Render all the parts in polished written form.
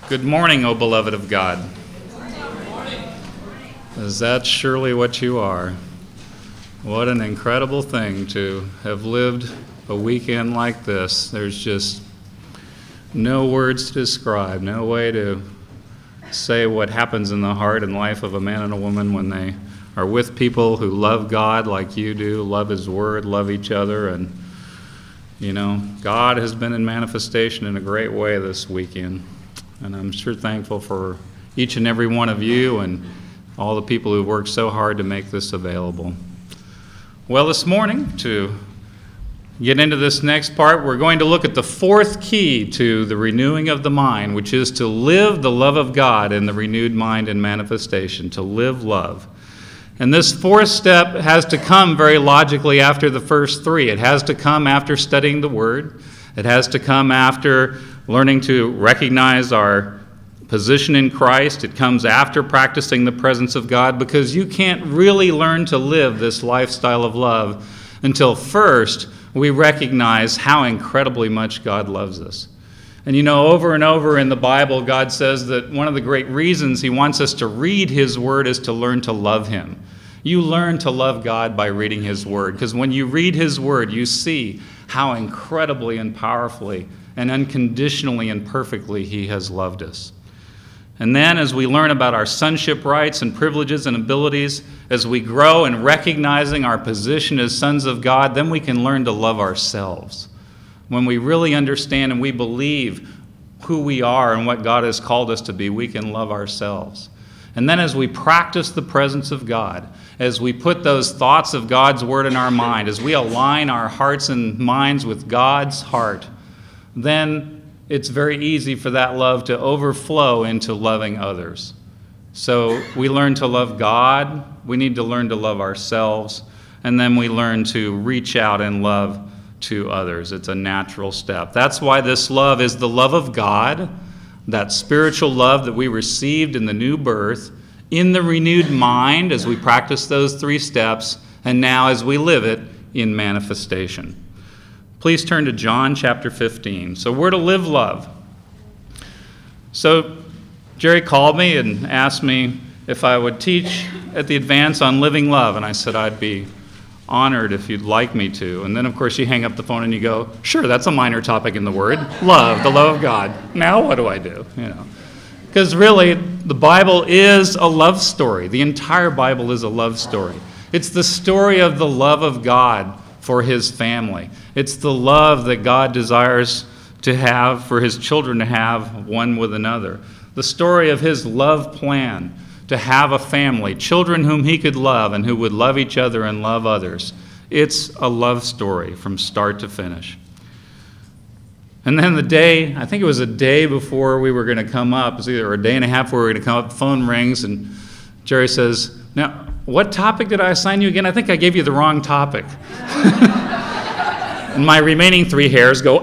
Good morning, O beloved of God. Is that surely what you are? What an incredible thing to have lived a weekend like this. There's just no words to describe, no way to say what happens in the heart and life of a man and a woman when they are with people who love God like you do, love His Word, love each other. And, you know, God has been in manifestation in a great way this weekend. And I'm sure thankful for each and every one of you and all the people who worked so hard to make this available. Well, this morning, to get into this next part, we're going to look at the fourth key to the renewing of the mind, which is to live the love of God in the renewed mind and manifestation, to live love. And this fourth step has to come very logically after the first three. It has to come after studying the Word. It has to come after learning to recognize our position in Christ. It comes after practicing the presence of God, because you can't really learn to live this lifestyle of love until first we recognize how incredibly much God loves us. And you know, over and over in the Bible, God says that one of the great reasons He wants us to read His Word is to learn to love Him. You learn to love God by reading His Word, because when you read His Word, you see how incredibly and powerfully and unconditionally and perfectly He has loved us. And then as we learn about our sonship rights and privileges and abilities, as we grow in recognizing our position as sons of God, then we can learn to love ourselves. When we really understand and we believe who we are and what God has called us to be, we can love ourselves. And then as we practice the presence of God, as we put those thoughts of God's Word in our mind, as we align our hearts and minds with God's heart, then it's very easy for that love to overflow into loving others. So we learn to love God, we need to learn to love ourselves, and then we learn to reach out and love to others. It's a natural step. That's why this love is the love of God, that spiritual love that we received in the new birth, in the renewed mind as we practice those three steps, and now as we live it in manifestation. Please turn to John chapter 15. So we're to live love. So Jerry called me and asked me if I would teach at the advance on living love, and I said I'd be honored if you'd like me to. And then, of course, you hang up the phone and you go, sure, that's a minor topic in the Word. Love, the love of God. Now what do I do? You know, because really, the Bible is a love story. The entire Bible is a love story. It's the story of the love of God for His family. It's the love that God desires to have for His children to have one with another. The story of His love plan to have a family, children whom He could love and who would love each other and love others. It's a love story from start to finish. And then the day, I think it was a day before we were going to come up, it was either a day and a half before we were going to come up, the phone rings, and Jerry says, now, what topic did I assign you again? I think I gave you the wrong topic. And my remaining three hairs go,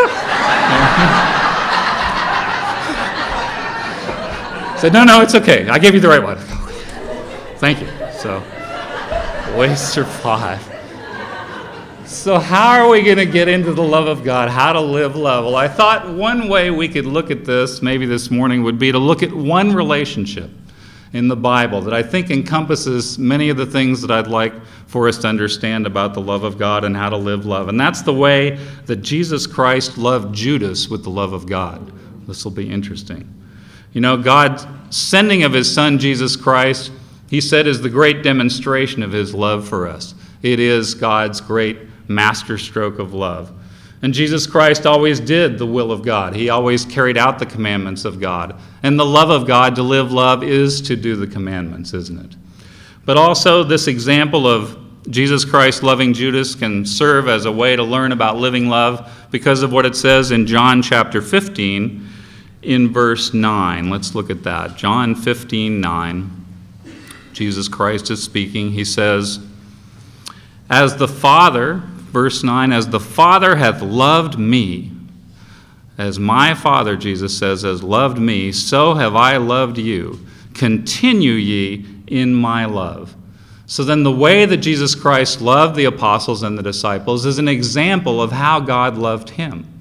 I said, no, it's okay. I gave you the right one. Thank you. So, ways survive. So how are we going to get into the love of God? How to live love? Well, I thought one way we could look at this, maybe this morning, would be to look at one relationship in the Bible that I think encompasses many of the things that I'd like for us to understand about the love of God and how to live love. And that's the way that Jesus Christ loved Judas with the love of God. This will be interesting. You know, God's sending of His Son, Jesus Christ, He said, is the great demonstration of His love for us. It is God's great masterstroke of love. And Jesus Christ always did the will of God. He always carried out the commandments of God. And the love of God, to live love, is to do the commandments, isn't it? But also this example of Jesus Christ loving Judas can serve as a way to learn about living love because of what it says in John chapter 15 in verse 9. Let's look at that. John 15:9. Jesus Christ is speaking. He says, as the Father, verse 9, as the Father hath loved me, as my Father, Jesus says, has loved me, so have I loved you. Continue ye in my love. So then the way that Jesus Christ loved the apostles and the disciples is an example of how God loved Him.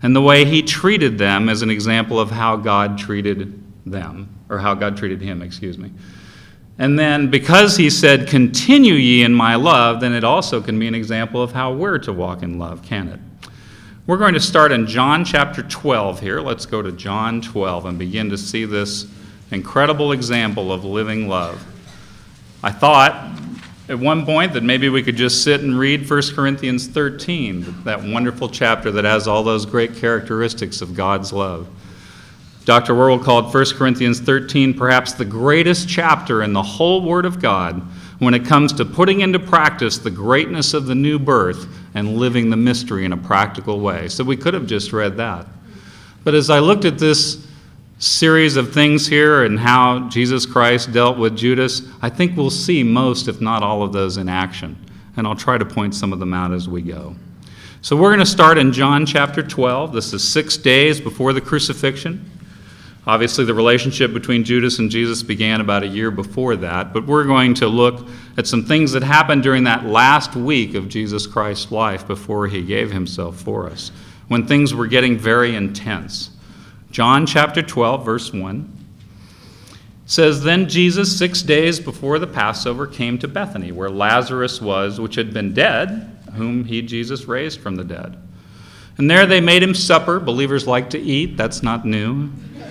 and the way he treated them as an example of how God treated them, or how God treated him, And then because he said, continue ye in my love, then it also can be an example of how we're to walk in love, can it? We're going to start in John chapter 12 here. Let's go to John 12 and begin to see this incredible example of living love. I thought at one point that maybe we could just sit and read 1 Corinthians 13, that wonderful chapter that has all those great characteristics of God's love. Dr. Worrell called 1 Corinthians 13 perhaps the greatest chapter in the whole Word of God when it comes to putting into practice the greatness of the new birth and living the mystery in a practical way. So we could have just read that. But as I looked at this series of things here and how Jesus Christ dealt with Judas, I think we'll see most, if not all of those in action. And I'll try to point some of them out as we go. So we're going to start in John chapter 12. This is 6 days before the crucifixion. Obviously, the relationship between Judas and Jesus began about a year before that, but we're going to look at some things that happened during that last week of Jesus Christ's life before he gave himself for us, when things were getting very intense. John chapter 12, verse 1 says, Then Jesus, 6 days before the Passover, came to Bethany, where Lazarus was, which had been dead, whom he, Jesus, raised from the dead. And there they made him supper. Believers like to eat. That's not new.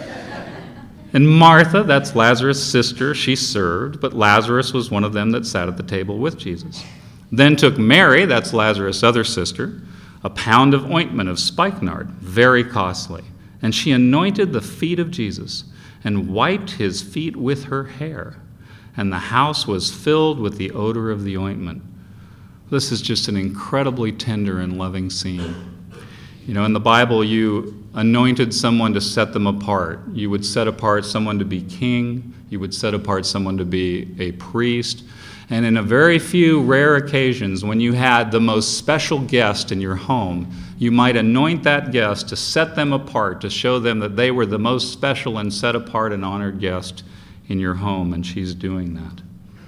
And Martha, that's Lazarus' sister, she served, but Lazarus was one of them that sat at the table with Jesus. Then took Mary, that's Lazarus' other sister, a pound of ointment of spikenard, very costly, and she anointed the feet of Jesus and wiped his feet with her hair, and the house was filled with the odor of the ointment. This is just an incredibly tender and loving scene. You know, in the Bible, you anointed someone to set them apart. You would set apart someone to be king. You would set apart someone to be a priest. And in a very few rare occasions, when you had the most special guest in your home, you might anoint that guest to set them apart, to show them that they were the most special and set apart and honored guest in your home, and she's doing that.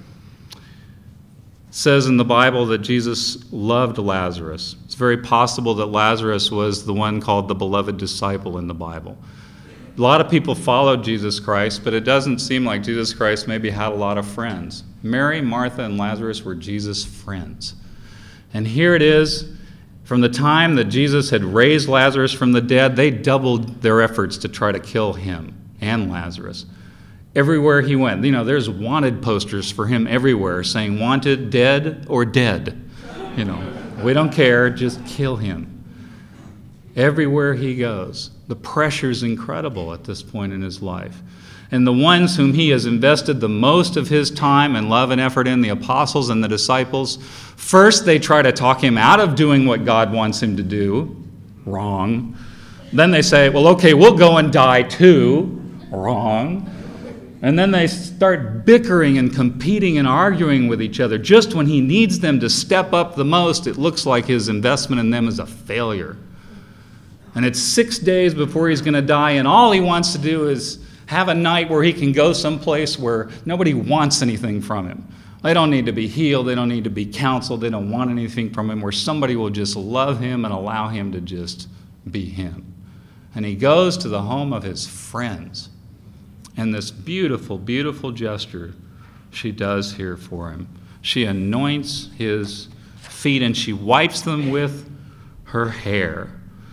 It says in the Bible that Jesus loved Lazarus. It's very possible that Lazarus was the one called the beloved disciple in the Bible. A lot of people followed Jesus Christ, but it doesn't seem like Jesus Christ maybe had a lot of friends. Mary, Martha, and Lazarus were Jesus' friends. And here it is, from the time that Jesus had raised Lazarus from the dead, they doubled their efforts to try to kill him and Lazarus. Everywhere he went, you know, there's wanted posters for him everywhere saying, wanted, dead, or dead. You know, we don't care, just kill him. Everywhere he goes, the pressure's incredible at this point in his life. And the ones whom he has invested the most of his time and love and effort in, the apostles and the disciples, first they try to talk him out of doing what God wants him to do. Wrong. Then they say, well, okay, we'll go and die too. Wrong. And then they start bickering and competing and arguing with each other. Just when he needs them to step up the most, it looks like his investment in them is a failure. And it's 6 days before he's going to die, and all he wants to do is have a night where he can go someplace where nobody wants anything from him. They don't need to be healed. They don't need to be counseled. They don't want anything from him, where somebody will just love him and allow him to just be him. And he goes to the home of his friends. And this beautiful, beautiful gesture she does here for him. She anoints his feet and she wipes them with her hair.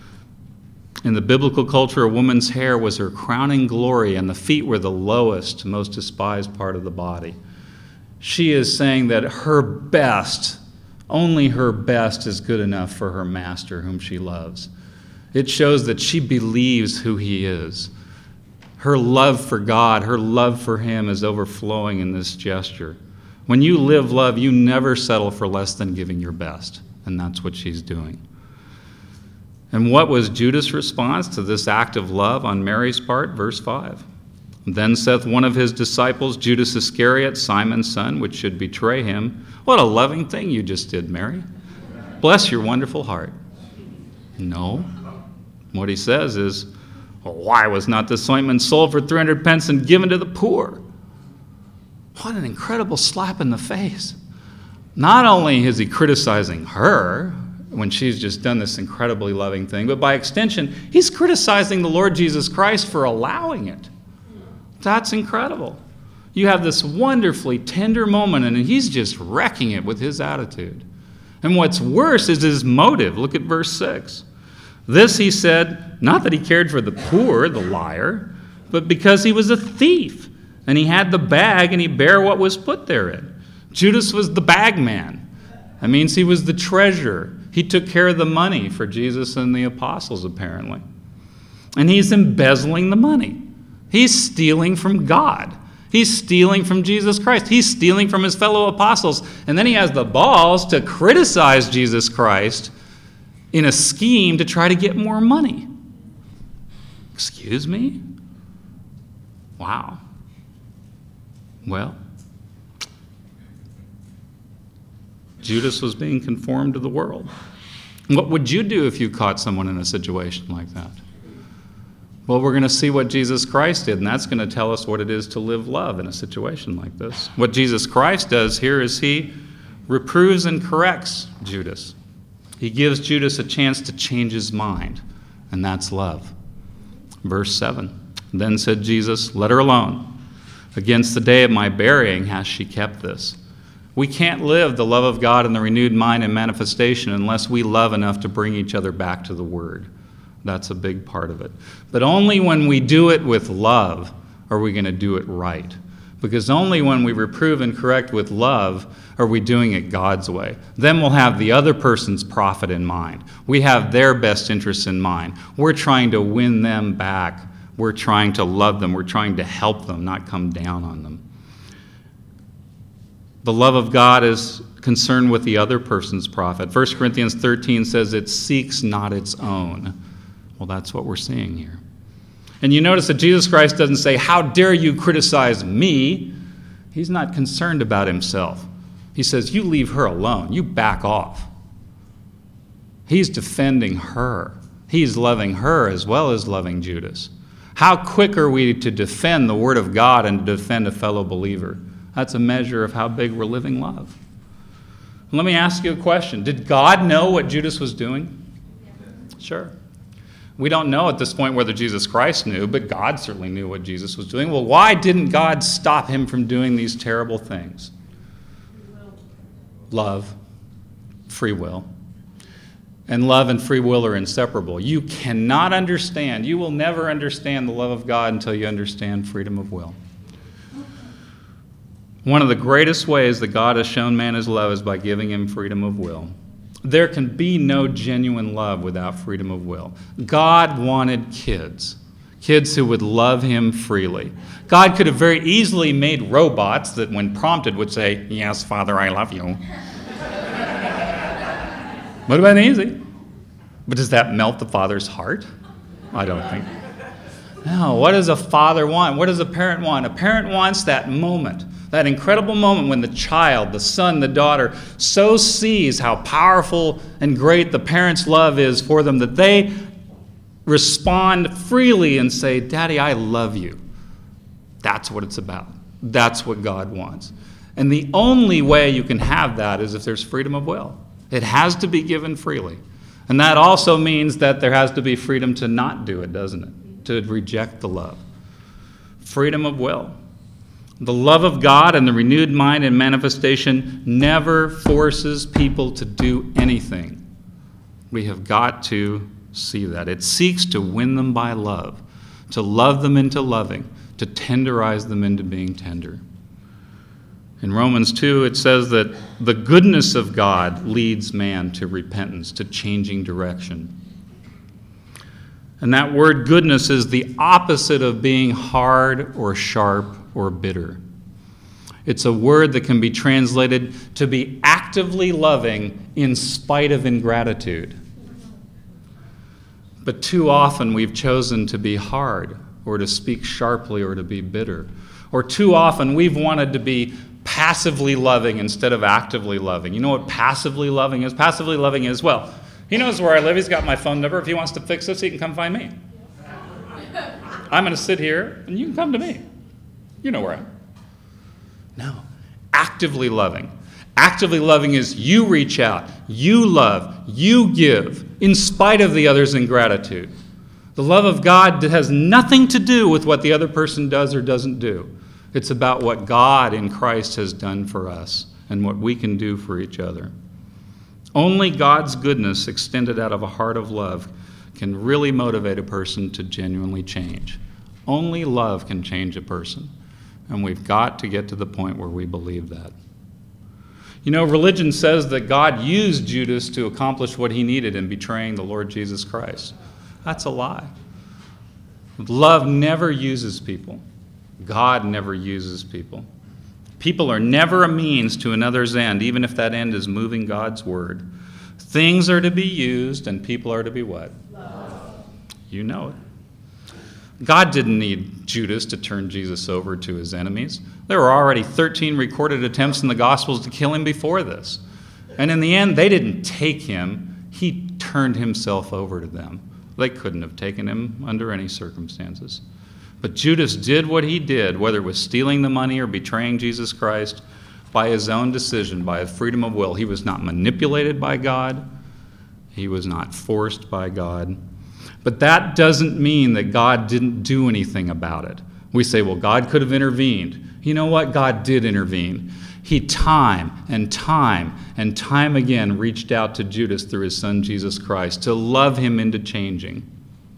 In the biblical culture, a woman's hair was her crowning glory, and the feet were the lowest, most despised part of the body. She is saying that her best, only her best, is good enough for her master, whom she loves. It shows that she believes who he is. Her love for God, her love for him is overflowing in this gesture. When you live love, you never settle for less than giving your best, and that's what she's doing. And what was Judas' response to this act of love on Mary's part? Verse 5. Then saith one of his disciples, Judas Iscariot, Simon's son, which should betray him, what a loving thing you just did, Mary. Bless your wonderful heart. No. What he says is, why was not this ointment sold for 300 pence and given to the poor? What an incredible slap in the face. Not only is he criticizing her, when she's just done this incredibly loving thing. But by extension, he's criticizing the Lord Jesus Christ for allowing it. That's incredible. You have this wonderfully tender moment, and he's just wrecking it with his attitude. And what's worse is his motive. Look at verse 6. This he said, not that he cared for the poor, the liar, but because he was a thief, and he had the bag, and he bare what was put therein. Judas was the bag man. That means he was the treasurer. He took care of the money for Jesus and the apostles, apparently. And he's embezzling the money. He's stealing from God. He's stealing from Jesus Christ. He's stealing from his fellow apostles. And then he has the balls to criticize Jesus Christ in a scheme to try to get more money. Excuse me? Wow. Well, Judas was being conformed to the world. What would you do if you caught someone in a situation like that? Well, we're going to see what Jesus Christ did, and that's going to tell us what it is to live love in a situation like this. What Jesus Christ does here is he reproves and corrects Judas. He gives Judas a chance to change his mind, and that's love. Verse 7, then said Jesus, let her alone. Against the day of my burying hath she kept this. We can't live the love of God in the renewed mind and manifestation unless we love enough to bring each other back to the Word. That's a big part of it. But only when we do it with love are we going to do it right. Because only when we reprove and correct with love are we doing it God's way. Then we'll have the other person's profit in mind. We have their best interests in mind. We're trying to win them back. We're trying to love them. We're trying to help them, not come down on them. The love of God is concerned with the other person's profit. 1 Corinthians 13 says it seeks not its own. Well, that's what we're seeing here. And you notice that Jesus Christ doesn't say, how dare you criticize me? He's not concerned about himself. He says, you leave her alone. You back off. He's defending her. He's loving her as well as loving Judas. How quick are we to defend the Word of God and to defend a fellow believer? That's a measure of how big we're living love. Let me ask you a question. Did God know what Judas was doing? Sure. We don't know at this point whether Jesus Christ knew, but God certainly knew what Jesus was doing. Well, why didn't God stop him from doing these terrible things? Love, free will. And love and free will are inseparable. You cannot understand, you will never understand the love of God until you understand freedom of will. One of the greatest ways that God has shown man his love is by giving him freedom of will. There can be no genuine love without freedom of will. God wanted kids who would love him freely. God could have very easily made robots that, when prompted, would say, yes, Father, I love you. Would have been easy. But does that melt the Father's heart? I don't think. No, what does a father want? What does a parent want? A parent wants that moment. That incredible moment when the child, the son, the daughter, so sees how powerful and great the parent's love is for them that they respond freely and say, Daddy, I love you. That's what it's about. That's what God wants. And the only way you can have that is if there's freedom of will. It has to be given freely. And that also means that there has to be freedom to not do it, doesn't it? To reject the love. Freedom of will. The love of God and the renewed mind and manifestation never forces people to do anything. We have got to see that. It seeks to win them by love, to love them into loving, to tenderize them into being tender. In Romans 2, it says that the goodness of God leads man to repentance, to changing direction. And that word goodness is the opposite of being hard or sharp or bitter. It's a word that can be translated to be actively loving in spite of ingratitude. But too often we've chosen to be hard or to speak sharply or to be bitter. Or too often we've wanted to be passively loving instead of actively loving. You know what passively loving is? Passively loving is, well, he knows where I live. He's got my phone number. If he wants to fix this, he can come find me. I'm going to sit here, and you can come to me. You know where I am. No. Actively loving. Actively loving is you reach out, you love, you give, in spite of the other's ingratitude. The love of God has nothing to do with what the other person does or doesn't do. It's about what God in Christ has done for us and what we can do for each other. Only God's goodness extended out of a heart of love can really motivate a person to genuinely change. Only love can change a person. And we've got to get to the point where we believe that. You know, religion says that God used Judas to accomplish what he needed in betraying the Lord Jesus Christ. That's a lie. Love never uses people. God never uses people. People are never a means to another's end, even if that end is moving God's word. Things are to be used, and people are to be what? Love. You know it. God didn't need Judas to turn Jesus over to his enemies. There were already 13 recorded attempts in the Gospels to kill him before this. And in the end, they didn't take him. He turned himself over to them. They couldn't have taken him under any circumstances. But Judas did what he did, whether it was stealing the money or betraying Jesus Christ, by his own decision, by his freedom of will. He was not manipulated by God. He was not forced by God. But that doesn't mean that God didn't do anything about it. We say, well, God could have intervened. You know what? God did intervene. He time and time again reached out to Judas through his son Jesus Christ to love him into changing.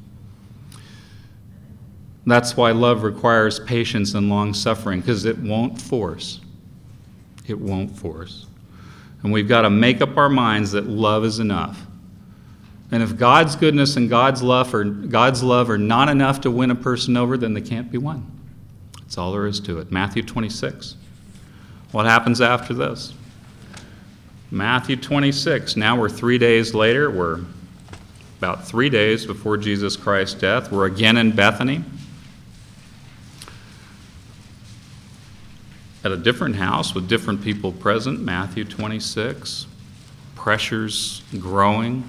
That's why love requires patience and long-suffering, because it won't force. It won't force. And we've got to make up our minds that love is enough. And if God's goodness and God's love are not enough to win a person over, then they can't be won. That's all there is to it. Matthew 26. What happens after this? Matthew 26. Now we're 3 days later. We're about 3 days before Jesus Christ's death. We're again in Bethany, at a different house with different people present. Matthew 26. Pressures growing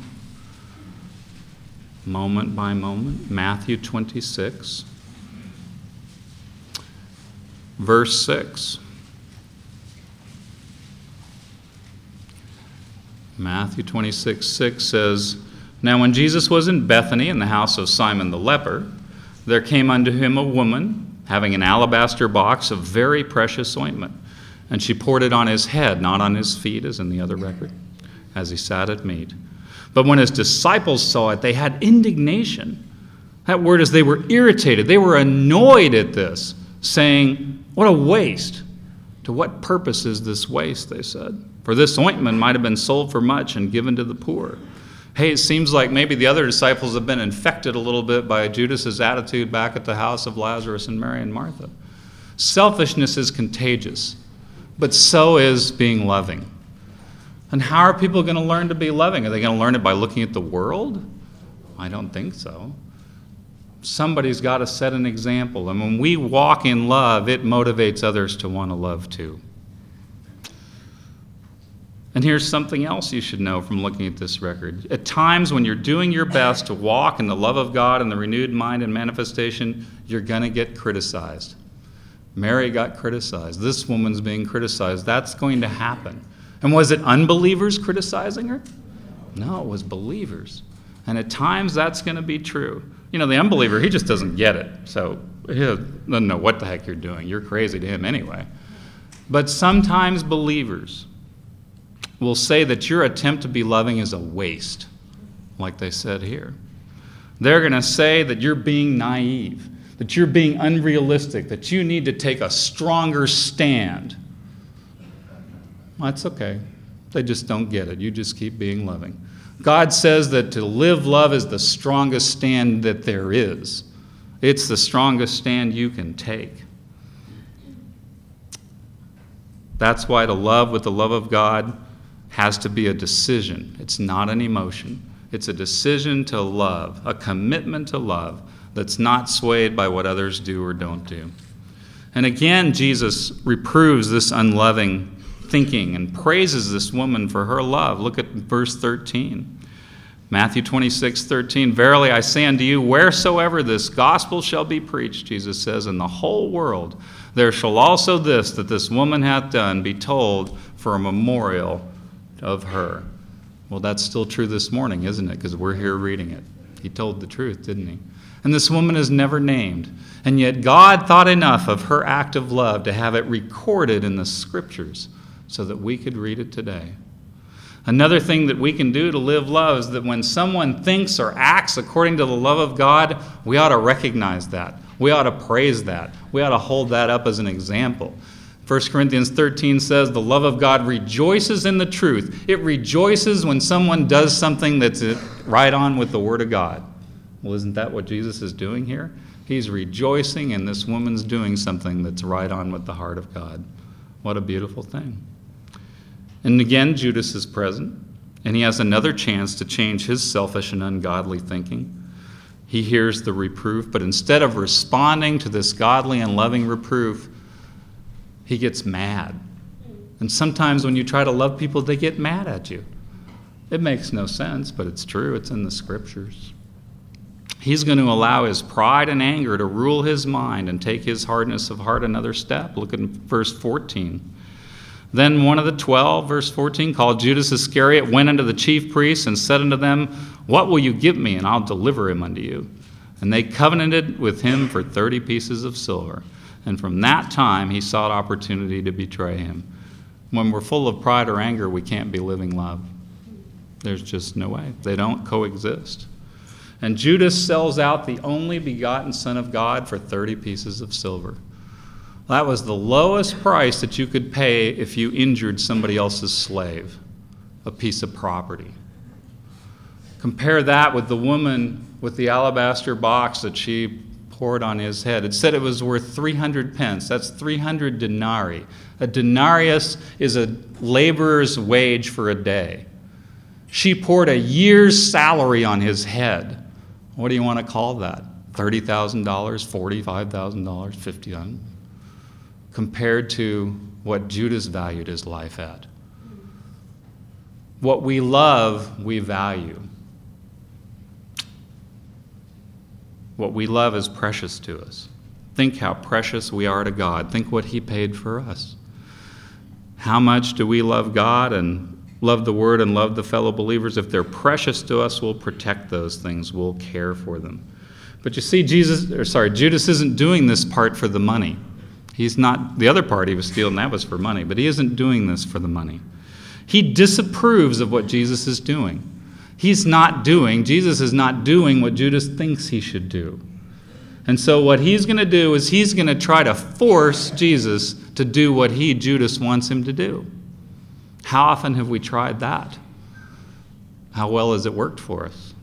moment by moment. Matthew 26, verse 6. Matthew 26, 6 says, Now when Jesus was in Bethany in the house of Simon the leper, there came unto him a woman having an alabaster box of very precious ointment, and she poured it on his head, not on his feet, as in the other record, as he sat at meat. But when his disciples saw it, they had indignation. That word is they were irritated. They were annoyed at this, saying, What a waste. To what purpose is this waste, they said. For this ointment might have been sold for much and given to the poor. Hey, it seems like maybe the other disciples have been infected a little bit by Judas's attitude back at the house of Lazarus and Mary and Martha. Selfishness is contagious, but so is being loving. And how are people going to learn to be loving? Are they going to learn it by looking at the world? I don't think so. Somebody's got to set an example. And when we walk in love, it motivates others to want to love too. And here's something else you should know from looking at this record. At times when you're doing your best to walk in the love of God and the renewed mind and manifestation, you're going to get criticized. Mary got criticized. This woman's being criticized. That's going to happen. And was it unbelievers criticizing her? No, it was believers. And at times that's going to be true. You know, the unbeliever, he just doesn't get it. So he doesn't know what the heck you're doing. You're crazy to him anyway. But sometimes believers will say that your attempt to be loving is a waste, like they said here. They're going to say that you're being naive, that you're being unrealistic, that you need to take a stronger stand. Well, that's okay. They just don't get it. You just keep being loving. God says that to live love is the strongest stand that there is. It's the strongest stand you can take. That's why to love with the love of God has to be a decision. It's not an emotion. It's a decision to love, a commitment to love that's not swayed by what others do or don't do. And again, Jesus reproves this unloving thinking and praises this woman for her love. Look at verse 13. Matthew 26:13. Verily I say unto you, wheresoever this gospel shall be preached, Jesus says, in the whole world, there shall also this that this woman hath done be told for a memorial of her. Well, that's still true this morning, isn't it? Because we're here reading it. He told the truth, didn't he? And this woman is never named. And yet God thought enough of her act of love to have it recorded in the Scriptures so that we could read it today. Another thing that we can do to live love is that when someone thinks or acts according to the love of God, we ought to recognize that. We ought to praise that. We ought to hold that up as an example. 1 Corinthians 13 says, the love of God rejoices in the truth. It rejoices when someone does something that's right on with the Word of God. Well, isn't that what Jesus is doing here? He's rejoicing, and this woman's doing something that's right on with the heart of God. What a beautiful thing. And again, Judas is present, and he has another chance to change his selfish and ungodly thinking. He hears the reproof, but instead of responding to this godly and loving reproof, he gets mad. And sometimes when you try to love people, they get mad at you. It makes no sense, but it's true. It's in the Scriptures. He's going to allow his pride and anger to rule his mind and take his hardness of heart another step. Look at verse 14. Then one of the 12, verse 14, called Judas Iscariot, went unto the chief priests and said unto them, what will you give me, and I'll deliver him unto you? And they covenanted with him for 30 pieces of silver. And from that time he sought opportunity to betray him. When we're full of pride or anger, we can't be living love. There's just no way. They don't coexist. And Judas sells out the only begotten Son of God for 30 pieces of silver. That was the lowest price that you could pay if you injured somebody else's slave, a piece of property. Compare that with the woman with the alabaster box that she poured on his head. It said it was worth 300 pence. That's 300 denarii. A denarius is a laborer's wage for a day. She poured a year's salary on his head. What do you want to call that? $30,000, $45,000, $50,000? Compared to what Judas valued his life at. What we love, we value. What we love is precious to us. Think how precious we are to God. Think what He paid for us. How much do we love God and love the Word and love the fellow believers? If they're precious to us, we'll protect those things. We'll care for them. But you see, Judas isn't doing this part for the money. He's not, the other part he was stealing, that was for money, but he isn't doing this for the money. He disapproves of what Jesus is doing. Jesus is not doing what Judas thinks he should do. And so what he's going to do is he's going to try to force Jesus to do what Judas wants him to do. How often have we tried that? How well has it worked for us?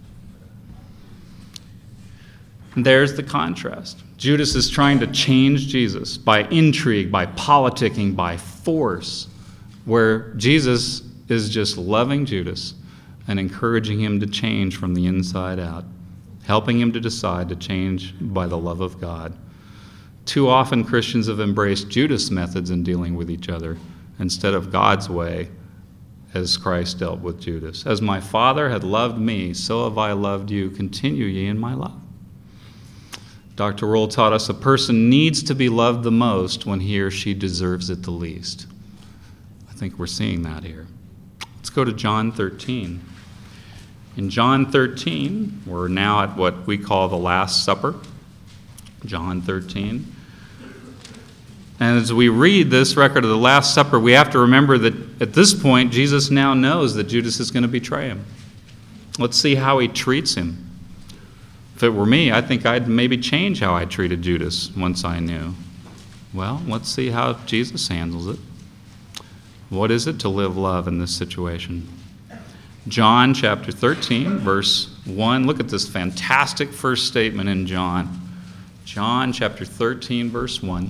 And there's the contrast. Judas is trying to change Jesus by intrigue, by politicking, by force, where Jesus is just loving Judas and encouraging him to change from the inside out, helping him to decide to change by the love of God. Too often Christians have embraced Judas' methods in dealing with each other instead of God's way as Christ dealt with Judas. As my Father had loved me, so have I loved you. Continue ye in my love. Dr. Roll taught us a person needs to be loved the most when he or she deserves it the least. I think we're seeing that here. Let's go to John 13. In John 13, we're now at what we call the Last Supper. John 13. And as we read this record of the Last Supper, we have to remember that at this point, Jesus now knows that Judas is going to betray him. Let's see how he treats him. If it were me, I think I'd maybe change how I treated Judas once I knew. Well, let's see how Jesus handles it. What is it to live love in this situation? John chapter 13, verse 1. Look at this fantastic first statement in John. John chapter 13, verse 1.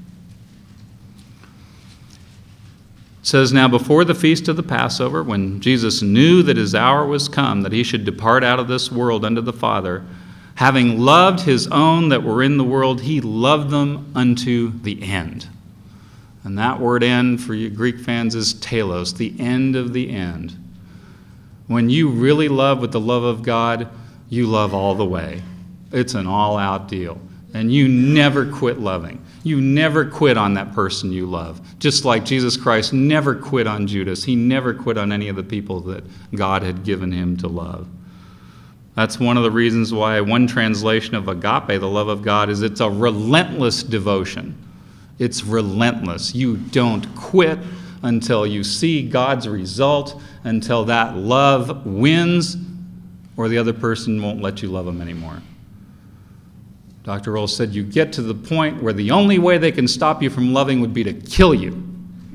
It says, Now before the feast of the Passover, when Jesus knew that his hour was come, that he should depart out of this world unto the Father, having loved his own that were in the world, he loved them unto the end. And that word end for you Greek fans is telos, the end of the end. When you really love with the love of God, you love all the way. It's an all-out deal. And you never quit loving. You never quit on that person you love. Just like Jesus Christ never quit on Judas. He never quit on any of the people that God had given him to love. That's one of the reasons why one translation of agape, the love of God, is it's a relentless devotion. It's relentless. You don't quit until you see God's result, until that love wins, or the other person won't let you love them anymore. Dr. Roll said you get to the point where the only way they can stop you from loving would be to kill you.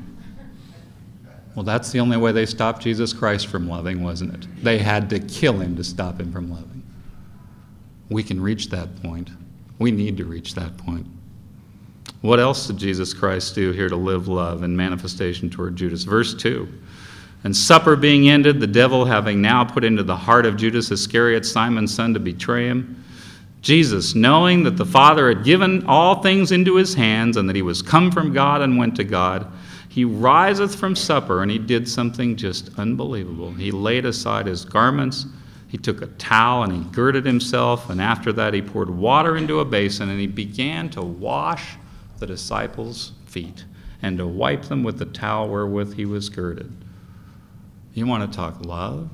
Well, that's the only way they stopped Jesus Christ from loving, wasn't it? They had to kill him to stop him from loving. We can reach that point. We need to reach that point. What else did Jesus Christ do here to live love in manifestation toward Judas? Verse 2. And supper being ended, the devil having now put into the heart of Judas Iscariot, Simon's son, to betray him, Jesus, knowing that the Father had given all things into his hands and that he was come from God and went to God, he riseth from supper, and he did something just unbelievable. He laid aside his garments, he took a towel, and he girded himself, and after that he poured water into a basin, and he began to wash the disciples' feet and to wipe them with the towel wherewith he was girded. You want to talk love?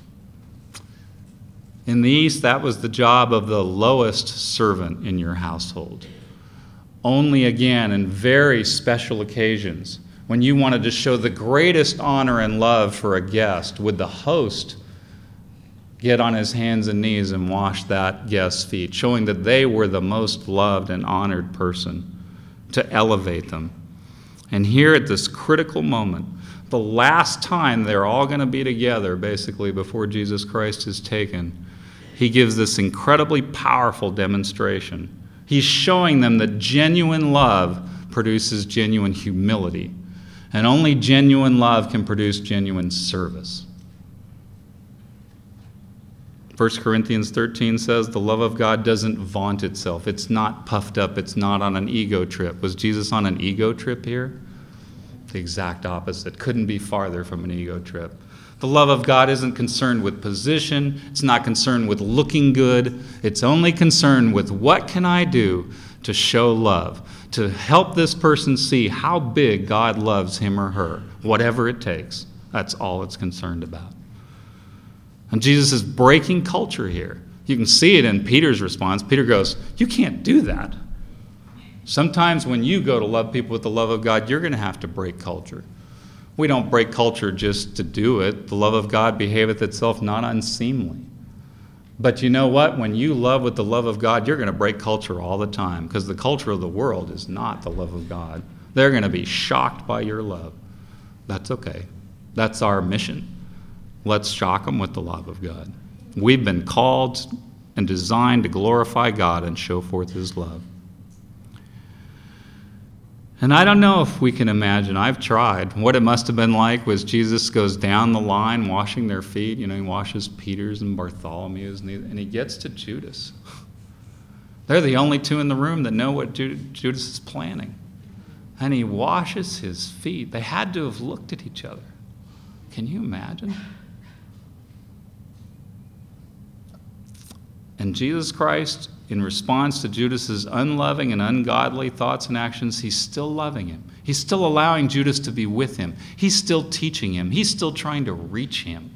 In the East, that was the job of the lowest servant in your household. Only again in very special occasions, when you wanted to show the greatest honor and love for a guest, would the host get on his hands and knees and wash that guest's feet, showing that they were the most loved and honored person, to elevate them. And here at this critical moment, the last time they're all going to be together, basically, before Jesus Christ is taken, he gives this incredibly powerful demonstration. He's showing them that genuine love produces genuine humility, and only genuine love can produce genuine service. 1 Corinthians 13 says the love of God doesn't vaunt itself. It's not puffed up. It's not on an ego trip. Was Jesus on an ego trip here? The exact opposite. Couldn't be farther from an ego trip. The love of God isn't concerned with position. It's not concerned with looking good. It's only concerned with what can I do to show love, to help this person see how big God loves him or her, whatever it takes. That's all it's concerned about. And Jesus is breaking culture here. You can see it in Peter's response. Peter goes, you can't do that. Sometimes when you go to love people with the love of God, you're going to have to break culture. We don't break culture just to do it. The love of God behaveth itself not unseemly. But you know what? When you love with the love of God, you're going to break culture all the time, because the culture of the world is not the love of God. They're going to be shocked by your love. That's okay. That's our mission. Let's shock them with the love of God. We've been called and designed to glorify God and show forth his love. And I don't know if we can imagine, I've tried, what it must have been like was Jesus goes down the line washing their feet. You know, he washes Peter's and Bartholomew's, and he gets to Judas. They're the only two in the room that know what Judas is planning. And he washes his feet. They had to have looked at each other. Can you imagine? And Jesus Christ, in response to Judas's unloving and ungodly thoughts and actions, he's still loving him. He's still allowing Judas to be with him. He's still teaching him. He's still trying to reach him.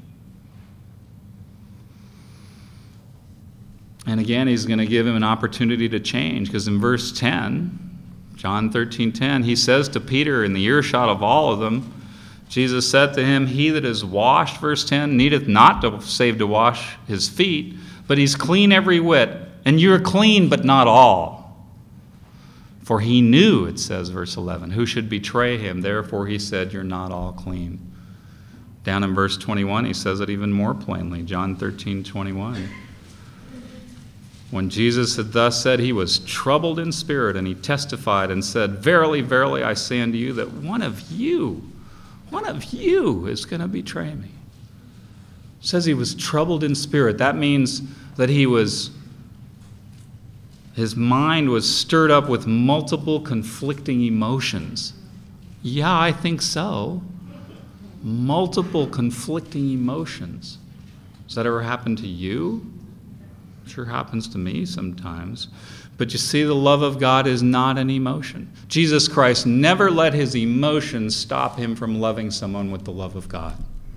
And again, he's going to give him an opportunity to change, because in verse 10, John 13:10, he says to Peter, in the earshot of all of them, Jesus said to him, he that is washed, verse 10, needeth not to save to wash his feet, but he's clean every whit. And you're clean, but not all. For he knew, it says, verse 11, who should betray him. Therefore he said, you're not all clean. Down in verse 21, he says it even more plainly. John 13:21. When Jesus had thus said, he was troubled in spirit, and he testified and said, verily, verily, I say unto you that one of you is going to betray me. It says he was troubled in spirit. That means that his mind was stirred up with multiple conflicting emotions. Yeah, I think so. Multiple conflicting emotions. Does that ever happen to you? Sure happens to me sometimes. But you see, the love of God is not an emotion. Jesus Christ never let his emotions stop him from loving someone with the love of God.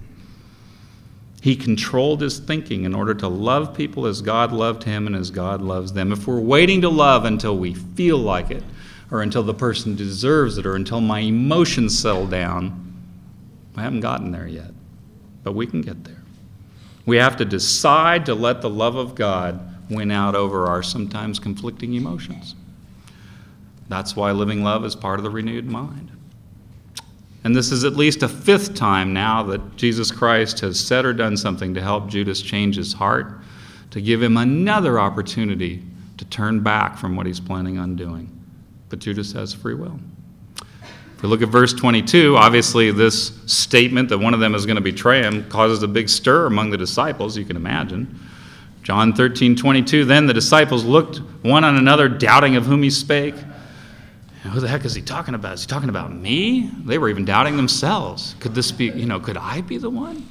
He controlled his thinking in order to love people as God loved him and as God loves them. If we're waiting to love until we feel like it, or until the person deserves it, or until my emotions settle down, I haven't gotten there yet. But we can get there. We have to decide to let the love of God win out over our sometimes conflicting emotions. That's why living love is part of the renewed mind. And this is at least a fifth time now that Jesus Christ has said or done something to help Judas change his heart, to give him another opportunity to turn back from what he's planning on doing. But Judas has free will. If we look at verse 22, obviously this statement that one of them is going to betray him causes a big stir among the disciples, you can imagine. John 13:22, then the disciples looked one on another, doubting of whom he spake. Who the heck is he talking about? Is he talking about me? They were even doubting themselves. Could this be, could I be the one?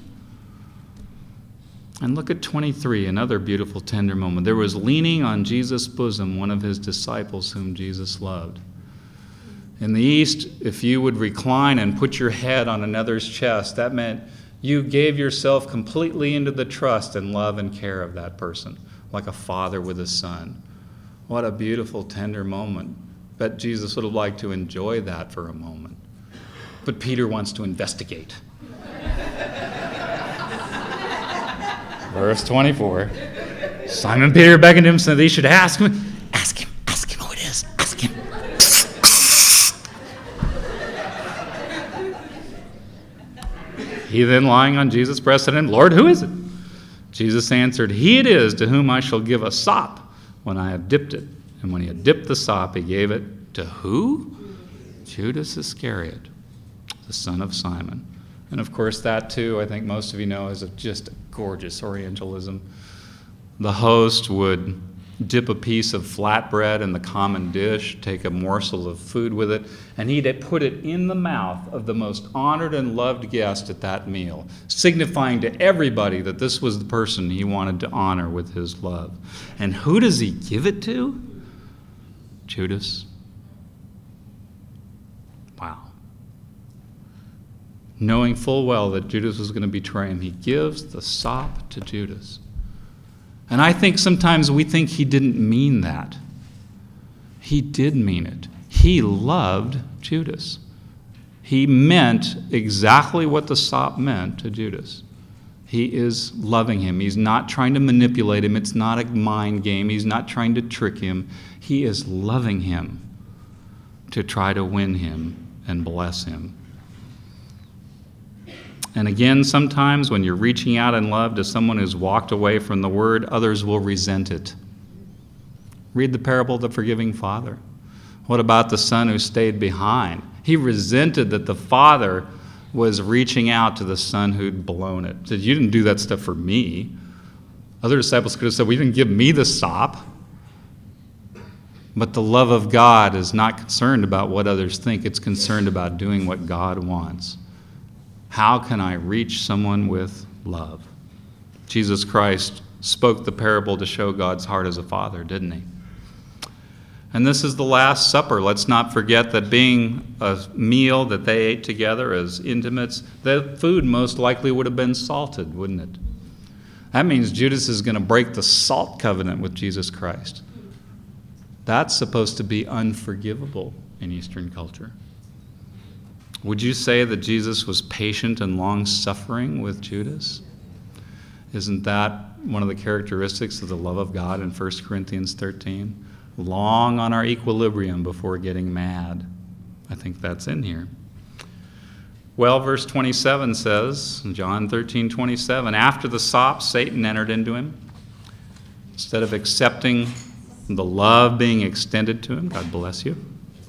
And look at 23, another beautiful, tender moment. There was leaning on Jesus' bosom one of his disciples whom Jesus loved. In the East, if you would recline and put your head on another's chest, that meant you gave yourself completely into the trust and love and care of that person, like a father with a son. What a beautiful, tender moment. Bet Jesus would have liked to enjoy that for a moment. But Peter wants to investigate. Verse 24. Simon Peter beckoned him so that he should ask him. Ask him who it is. Ask him. He then, lying on Jesus' breast, said to him, Lord, who is it? Jesus answered, He it is to whom I shall give a sop when I have dipped it. And when he had dipped the sop, he gave it to who? Judas Iscariot, the son of Simon. And of course, that too, I think most of you know, is just a gorgeous Orientalism. The host would dip a piece of flatbread in the common dish, take a morsel of food with it, and he'd put it in the mouth of the most honored and loved guest at that meal, signifying to everybody that this was the person he wanted to honor with his love. And who does he give it to? Judas. Wow. Knowing full well that Judas was going to betray him, he gives the sop to Judas. And I think sometimes we think he didn't mean that. He did mean it. He loved Judas. He meant exactly what the sop meant to Judas. He is loving him. He's not trying to manipulate him. It's not a mind game. He's not trying to trick him. He is loving him to try to win him and bless him. And again, sometimes when you're reaching out in love to someone who's walked away from the word, others will resent it. Read the parable of the forgiving father. What about the son who stayed behind? He resented that the father was reaching out to the son who'd blown it. He said, you didn't do that stuff for me. Other disciples could have said, well, you didn't give me the sop. But the love of God is not concerned about what others think. It's concerned about doing what God wants. How can I reach someone with love? Jesus Christ spoke the parable to show God's heart as a father, didn't he? And this is the Last Supper. Let's not forget that being a meal that they ate together as intimates, the food most likely would have been salted, wouldn't it? That means Judas is going to break the salt covenant with Jesus Christ. That's supposed to be unforgivable in Eastern culture. Would you say that Jesus was patient and long-suffering with Judas? Isn't that one of the characteristics of the love of God in 1 Corinthians 13? Long on our equilibrium before getting mad. I think that's in here. Well, verse 27 says, in John 13:27, after the sop, Satan entered into him. Instead of accepting the love being extended to him, God bless you,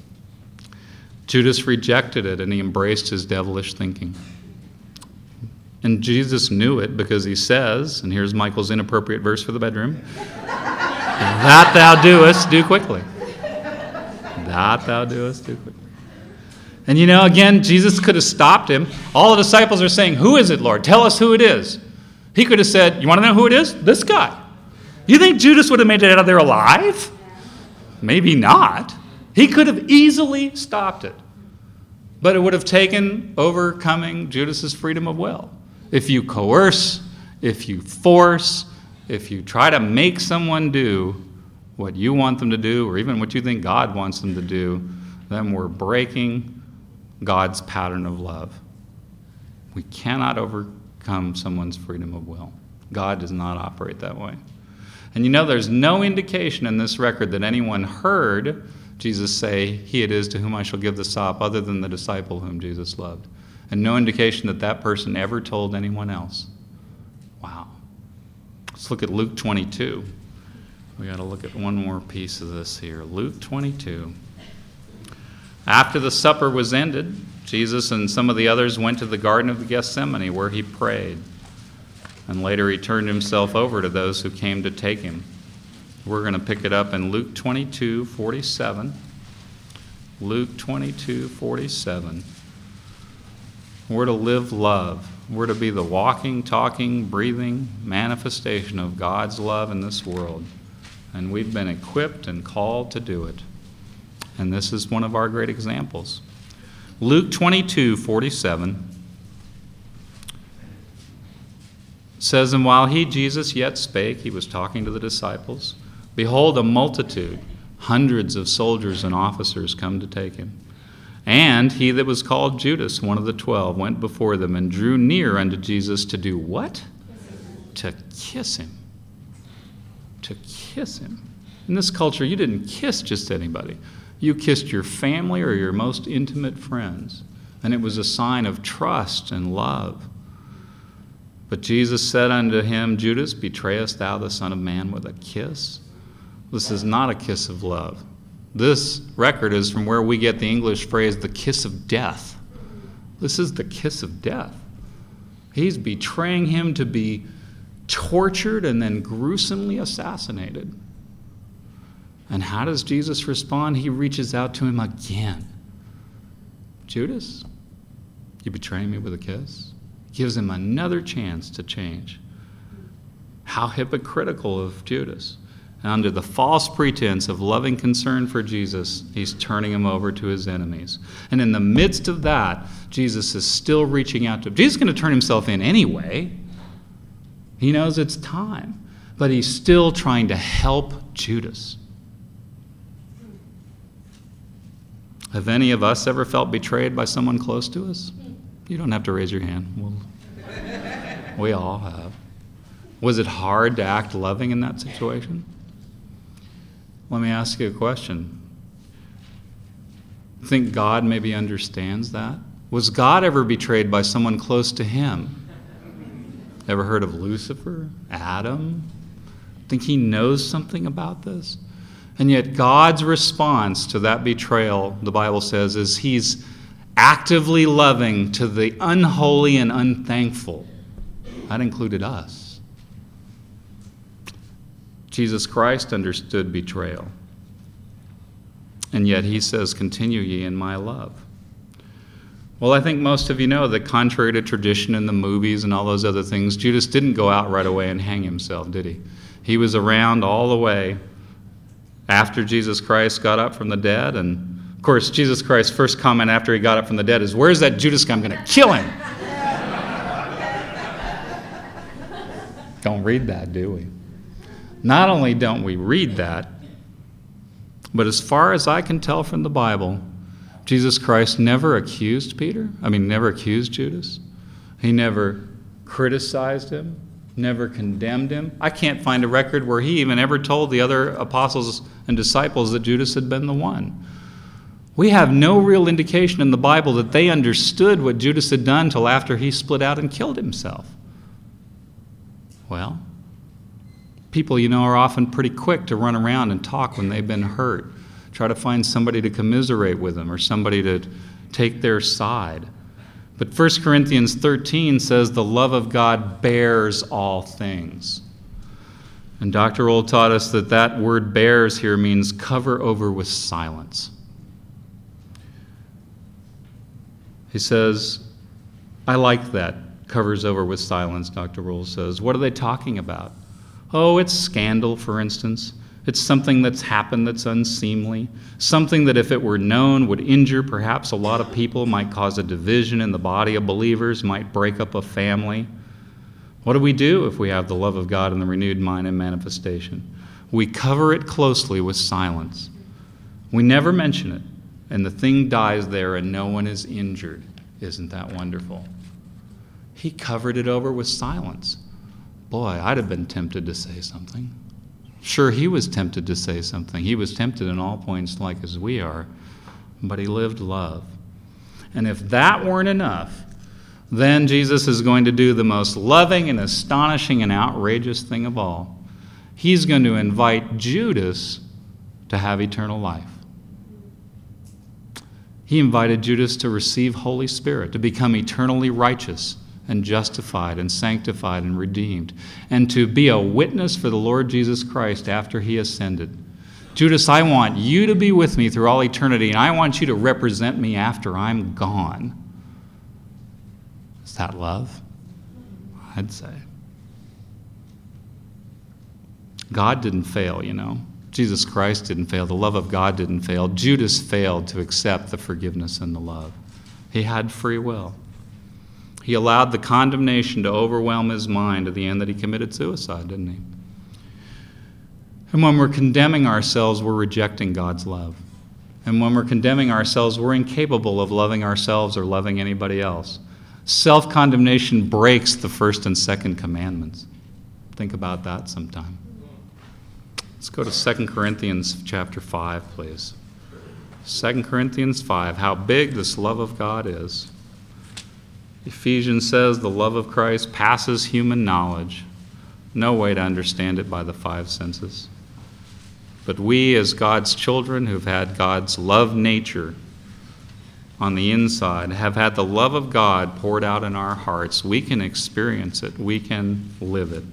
Judas rejected it and he embraced his devilish thinking. And Jesus knew it because he says, and here's Michael's inappropriate verse for the bedroom, that thou doest, do quickly. That thou doest, do quickly. And again, Jesus could have stopped him. All the disciples are saying, who is it, Lord? Tell us who it is. He could have said, you want to know who it is? This guy. You think Judas would have made it out of there alive? Maybe not. He could have easily stopped it. But it would have taken overcoming Judas's freedom of will. If you coerce, if you force, if you try to make someone do what you want them to do, or even what you think God wants them to do, then we're breaking God's pattern of love. We cannot overcome someone's freedom of will. God does not operate that way. And there's no indication in this record that anyone heard Jesus say, "He it is to whom I shall give the sop," other than the disciple whom Jesus loved. And no indication that that person ever told anyone else. Wow. Let's look at Luke 22. We got to look at one more piece of this here. Luke 22. After the supper was ended, Jesus and some of the others went to the Garden of Gethsemane, where he prayed. And later he turned himself over to those who came to take him. We're going to pick it up in Luke 22:47. Luke 22:47. We're to live love. We're to be the walking, talking, breathing manifestation of God's love in this world. And we've been equipped and called to do it. And this is one of our great examples. Luke 22:47 says, "And while he, Jesus, yet spake," he was talking to the disciples, "behold, a multitude, hundreds of soldiers and officers come to take him. And he that was called Judas, one of the 12, went before them and drew near unto Jesus to do" what? To kiss him. To kiss him. In this culture, you didn't kiss just anybody. You kissed your family or your most intimate friends. And it was a sign of trust and love. But Jesus said unto him, "Judas, betrayest thou the Son of Man with a kiss?" This is not a kiss of love. This record is from where we get the English phrase, the kiss of death. This is the kiss of death. He's betraying him to be tortured and then gruesomely assassinated. And how does Jesus respond? He reaches out to him again. "Judas, you betraying me with a kiss?" Gives him another chance to change. How hypocritical of Judas. And under the false pretense of loving concern for Jesus, he's turning him over to his enemies. And in the midst of that, Jesus is still reaching out to him. Jesus is going to turn himself in anyway. He knows it's time. But he's still trying to help Judas. Have any of us ever felt betrayed by someone close to us? You don't have to raise your hand. We all have. Was it hard to act loving in that situation? Let me ask you a question. Think God maybe understands that? Was God ever betrayed by someone close to him? Ever heard of Lucifer? Adam? Think he knows something about this? And yet God's response to that betrayal, the Bible says, is he's actively loving to the unholy and unthankful. That included us. Jesus Christ understood betrayal. And yet he says, "Continue ye in my love." Well, I think most of you know that contrary to tradition in the movies and all those other things, Judas didn't go out right away and hang himself, did he? He was around all the way after Jesus Christ got up from the dead. And of course, Jesus Christ's first comment after he got up from the dead is, "Where's that Judas guy? I'm going to kill him." Don't read that, do we? Not only don't we read that, but as far as I can tell from the Bible, Jesus Christ never accused never accused Judas. He never criticized him, never condemned him. I can't find a record where he even ever told the other apostles and disciples that Judas had been the one. We have no real indication in the Bible that they understood what Judas had done until after he split out and killed himself. Well, people, are often pretty quick to run around and talk when they've been hurt. Try to find somebody to commiserate with them or somebody to take their side. But 1 Corinthians 13 says the love of God bears all things. And Dr. Old taught us that word bears here means cover over with silence. He says, I like that, covers over with silence, Dr. Old says. What are they talking about? Oh, it's scandal, for instance. It's something that's happened that's unseemly, something that if it were known would injure perhaps a lot of people, might cause a division in the body of believers, might break up a family. What do we do if we have the love of God in the renewed mind and manifestation? We cover it closely with silence. We never mention it, and the thing dies there and no one is injured. Isn't that wonderful? He covered it over with silence. Boy, I'd have been tempted to say something. Sure, he was tempted to say something. He was tempted in all points like as we are, but he lived love. And if that weren't enough, then Jesus is going to do the most loving and astonishing and outrageous thing of all. He's going to invite Judas to have eternal life. He invited Judas to receive Holy Spirit, to become eternally righteous and justified and sanctified and redeemed, and to be a witness for the Lord Jesus Christ after he ascended. Judas, I want you to be with me through all eternity, and I want you to represent me after I'm gone. Is that love? I'd say. God didn't fail, you know. Jesus Christ didn't fail. The love of God didn't fail. Judas failed to accept the forgiveness and the love. He had free will. He allowed the condemnation to overwhelm his mind to the end that he committed suicide, didn't he? And when we're condemning ourselves, we're rejecting God's love. And when we're condemning ourselves, we're incapable of loving ourselves or loving anybody else. Self-condemnation breaks the first and second commandments. Think about that sometime. Let's go to 2 Corinthians chapter 5, please. 2 Corinthians 5, how big this love of God is. Ephesians says the love of Christ passes human knowledge. No way to understand it by the five senses. But we, as God's children who've had God's love nature on the inside, have had the love of God poured out in our hearts. We can experience it. We can live it.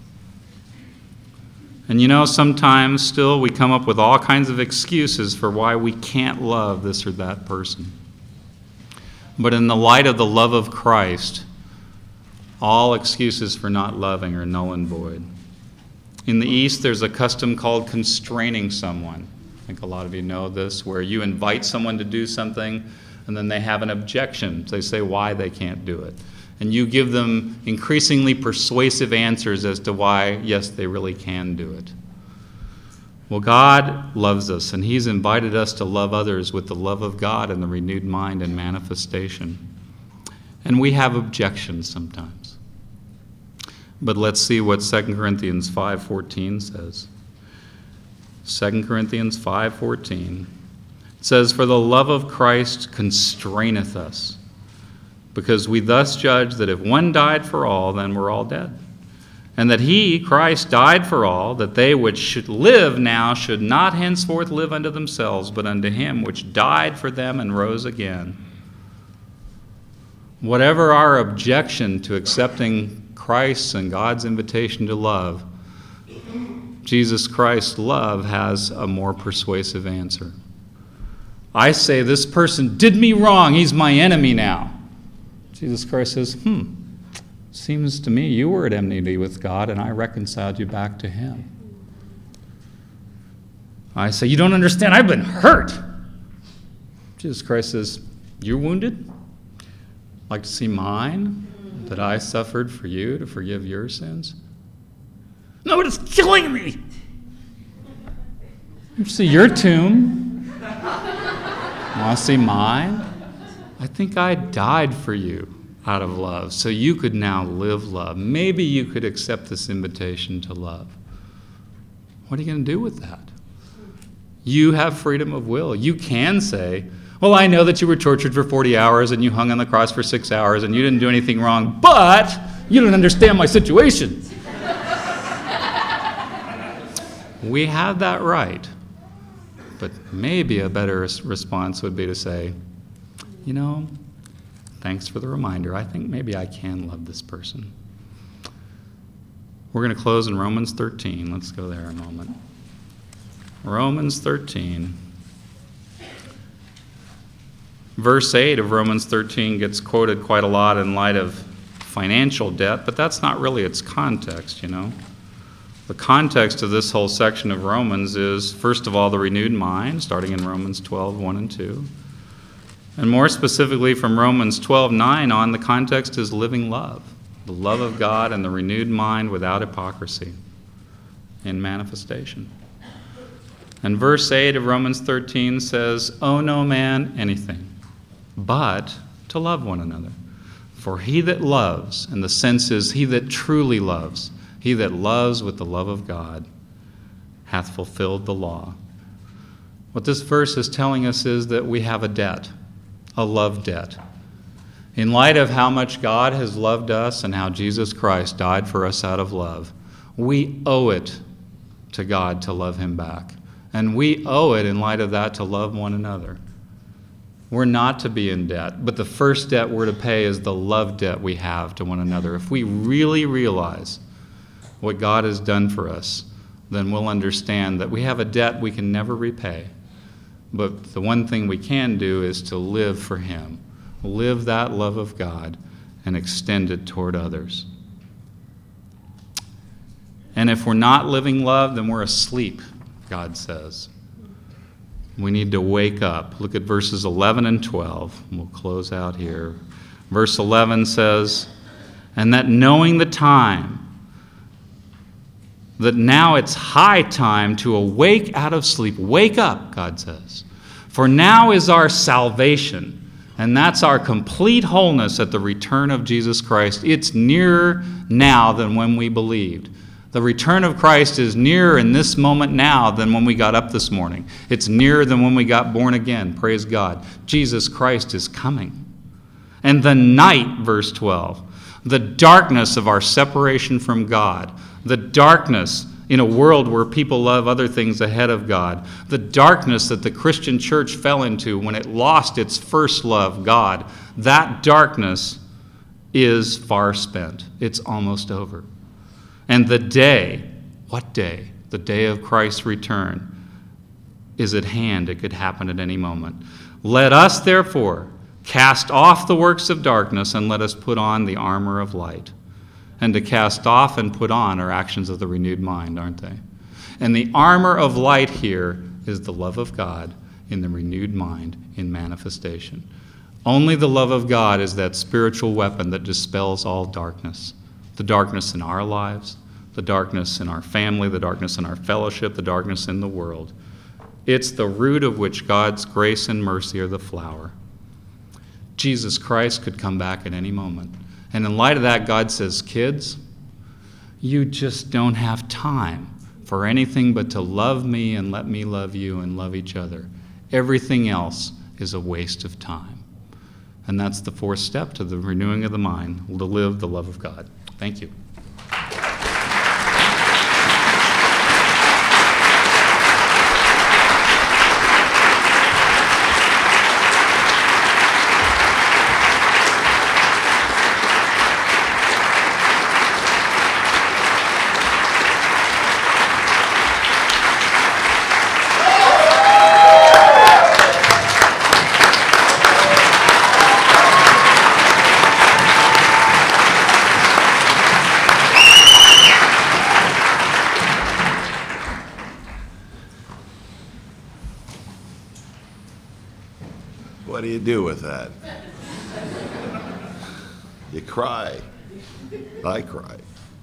And you know, sometimes still we come up with all kinds of excuses for why we can't love this or that person. But in the light of the love of Christ, all excuses for not loving are null and void. In the East, there's a custom called constraining someone. I think a lot of you know this, where you invite someone to do something, and then they have an objection. They say why they can't do it. And you give them increasingly persuasive answers as to why, yes, they really can do it. Well, God loves us, and he's invited us to love others with the love of God and the renewed mind and manifestation. And we have objections sometimes. But let's see what 2 Corinthians 5:14 says. 2 Corinthians 5:14. It says, "For the love of Christ constraineth us, because we thus judge that if one died for all, then we're all dead. And that he, Christ, died for all, that they which should live now should not henceforth live unto themselves, but unto him which died for them and rose again." Whatever our objection to accepting Christ's and God's invitation to love, Jesus Christ's love has a more persuasive answer. I say, this person did me wrong. He's my enemy now. Jesus Christ says, seems to me you were at enmity with God, and I reconciled you back to him. I say, you don't understand. I've been hurt. Jesus Christ says, you're wounded? Like to see mine, that I suffered for you to forgive your sins? No, it is killing me. You see your tomb. Want to see mine? I think I died for you out of love, so you could now live love. Maybe you could accept this invitation to love. What are you going to do with that? You have freedom of will. You can say, well, I know that you were tortured for 40 hours and you hung on the cross for 6 hours and you didn't do anything wrong, but you don't understand my situation. We have that right. But maybe a better response would be to say, you know, thanks for the reminder. I think maybe I can love this person. We're going to close in Romans 13. Let's go there a moment. Romans 13. Verse 8 of Romans 13 gets quoted quite a lot in light of financial debt, but that's not really its context, you know. The context of this whole section of Romans is, first of all, the renewed mind, starting in Romans 12, 1 and 2. And more specifically from Romans 12, 9 on, the context is living love, the love of God and the renewed mind without hypocrisy in manifestation. And verse 8 of Romans 13 says, "Owe no man anything, but to love one another. For he that loves," and the sense is he that truly loves, he that loves with the love of God, hath fulfilled the law. What this verse is telling us is that we have a debt, a love debt. In light of how much God has loved us and how Jesus Christ died for us out of love, we owe it to God to love him back. And we owe it in light of that to love one another. We're not to be in debt, but the first debt we're to pay is the love debt we have to one another. If we really realize what God has done for us, then we'll understand that we have a debt we can never repay. But the one thing we can do is to live for him, live that love of God, and extend it toward others. And if we're not living love, then we're asleep, God says. We need to wake up. Look at verses 11 and 12. We'll close out here. Verse 11 says, "And that knowing the time, that now it's high time to awake out of sleep." Wake up, God says. "For now is our salvation," and that's our complete wholeness at the return of Jesus Christ. It's nearer now than when we believed. The return of Christ is nearer in this moment now than when we got up this morning. It's nearer than when we got born again. Praise God. Jesus Christ is coming. "And the night," verse 12, "the darkness of our separation from God," the darkness in a world where people love other things ahead of God, the darkness that the Christian church fell into when it lost its first love, God, that darkness is far spent. It's almost over. And the day, what day? The day of Christ's return is at hand. It could happen at any moment. "Let us, therefore, cast off the works of darkness, and let us put on the armor of light." And to cast off and put on are actions of the renewed mind, aren't they? And the armor of light here is the love of God in the renewed mind in manifestation. Only the love of God is that spiritual weapon that dispels all darkness. The darkness in our lives, the darkness in our family, the darkness in our fellowship, the darkness in the world. It's the root of which God's grace and mercy are the flower. Jesus Christ could come back at any moment. And in light of that, God says, kids, you just don't have time for anything but to love me and let me love you and love each other. Everything else is a waste of time. And that's the fourth step to the renewing of the mind, to live the love of God. Thank you. What do you do with that? You cry. I cry.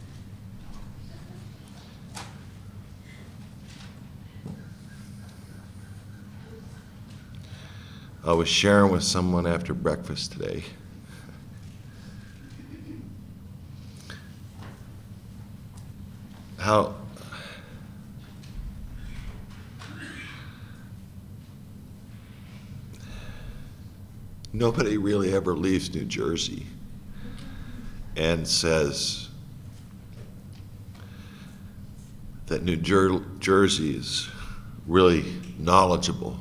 I was sharing with someone after breakfast today. How nobody really ever leaves New Jersey and says that New Jersey is really knowledgeable.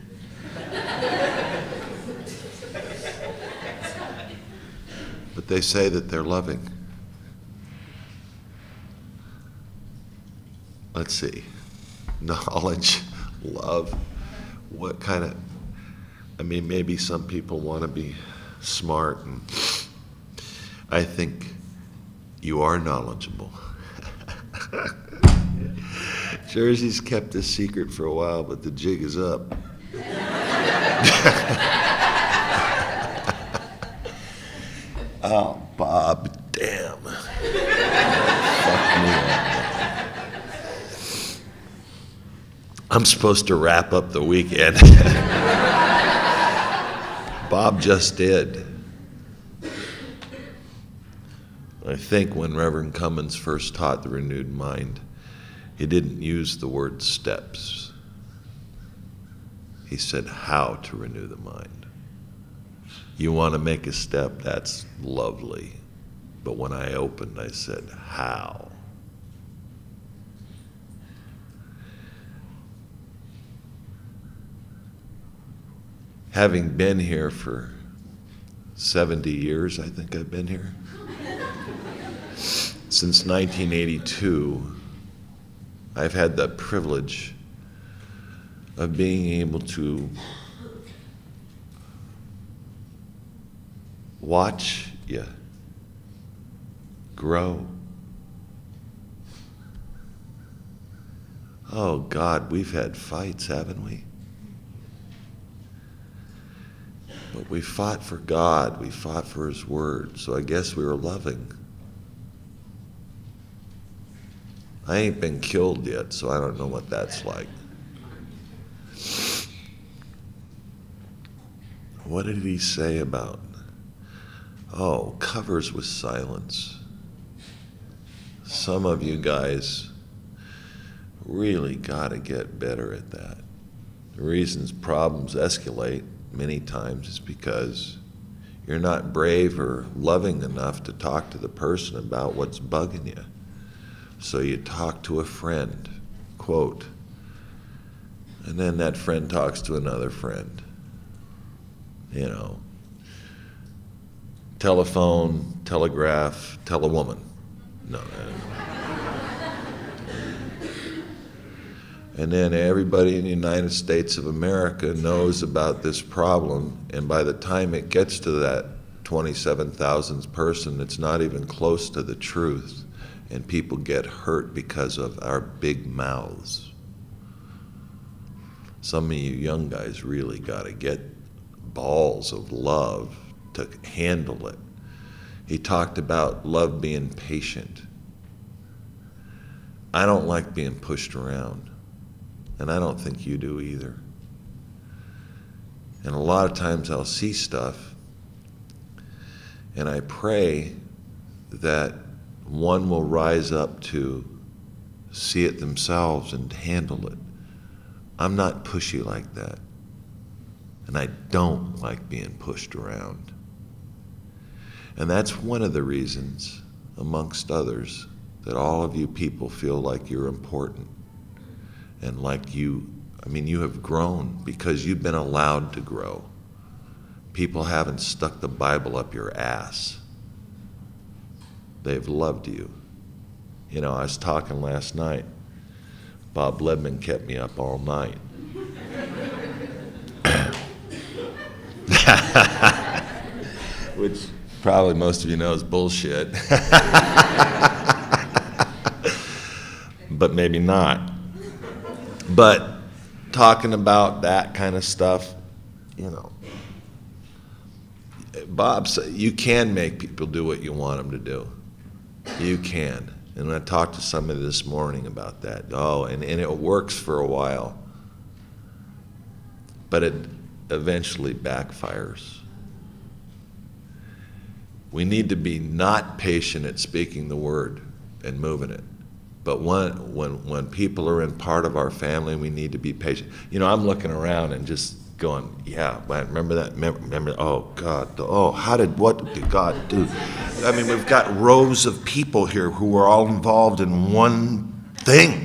But they say that they're loving. Let's see. Knowledge, love, what kind of, I mean, maybe some people want to be smart, and I think you are knowledgeable. Jersey's kept this secret for a while, but the jig is up. Oh, Bob, damn. Fuck me up. I'm supposed to wrap up the weekend. Bob just did. I think when Reverend Cummins first taught the renewed mind, he didn't use the word steps. He said how to renew the mind. You want to make a step, that's lovely. But when I opened, I said, how? Having been here for 70 years, I think I've been here. Since 1982, I've had the privilege of being able to watch you grow. Oh God, we've had fights, haven't we? But we fought for God, we fought for His Word, so I guess we were loving. I ain't been killed yet, so I don't know what that's like. What did he say about, covers with silence? Some of you guys really got to get better at that. The reasons problems escalate many times is because you're not brave or loving enough to talk to the person about what's bugging you. So you talk to a friend, quote, and then that friend talks to another friend. You know, telephone, telegraph, tell a woman. No. And then everybody in the United States of America knows about this problem, and by the time it gets to that 27,000th person, it's not even close to the truth, and people get hurt because of our big mouths. Some of you young guys really got to get balls of love to handle it. He talked about love being patient. I don't like being pushed around, and I don't think you do either. And a lot of times I'll see stuff, and I pray that one will rise up to see it themselves and handle it. I'm not pushy like that. And I don't like being pushed around. And that's one of the reasons, amongst others, that all of you people feel like you're important. And like you have grown because you've been allowed to grow. People haven't stuck the Bible up your ass. They've loved you. You know, I was talking last night. Bob Lebman kept me up all night. Which probably most of you know is bullshit. But maybe not. But talking about that kind of stuff, you know, Bob said you can make people do what you want them to do. You can. And I talked to somebody this morning about that. And it works for a while. But it eventually backfires. We need to be not patient at speaking the word and moving it. But when people are in part of our family, we need to be patient. You know, I'm looking around and just going, yeah, remember that? Remember, oh, God, what did God do? I mean, we've got rows of people here who are all involved in one thing.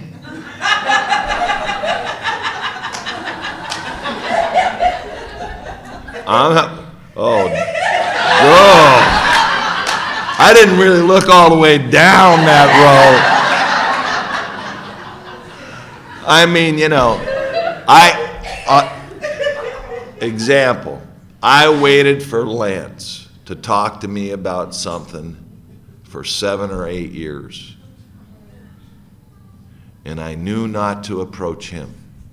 I didn't really look all the way down that road. I mean, you know, example, I waited for Lance to talk to me about something for 7 or 8 years. and I knew not to approach him.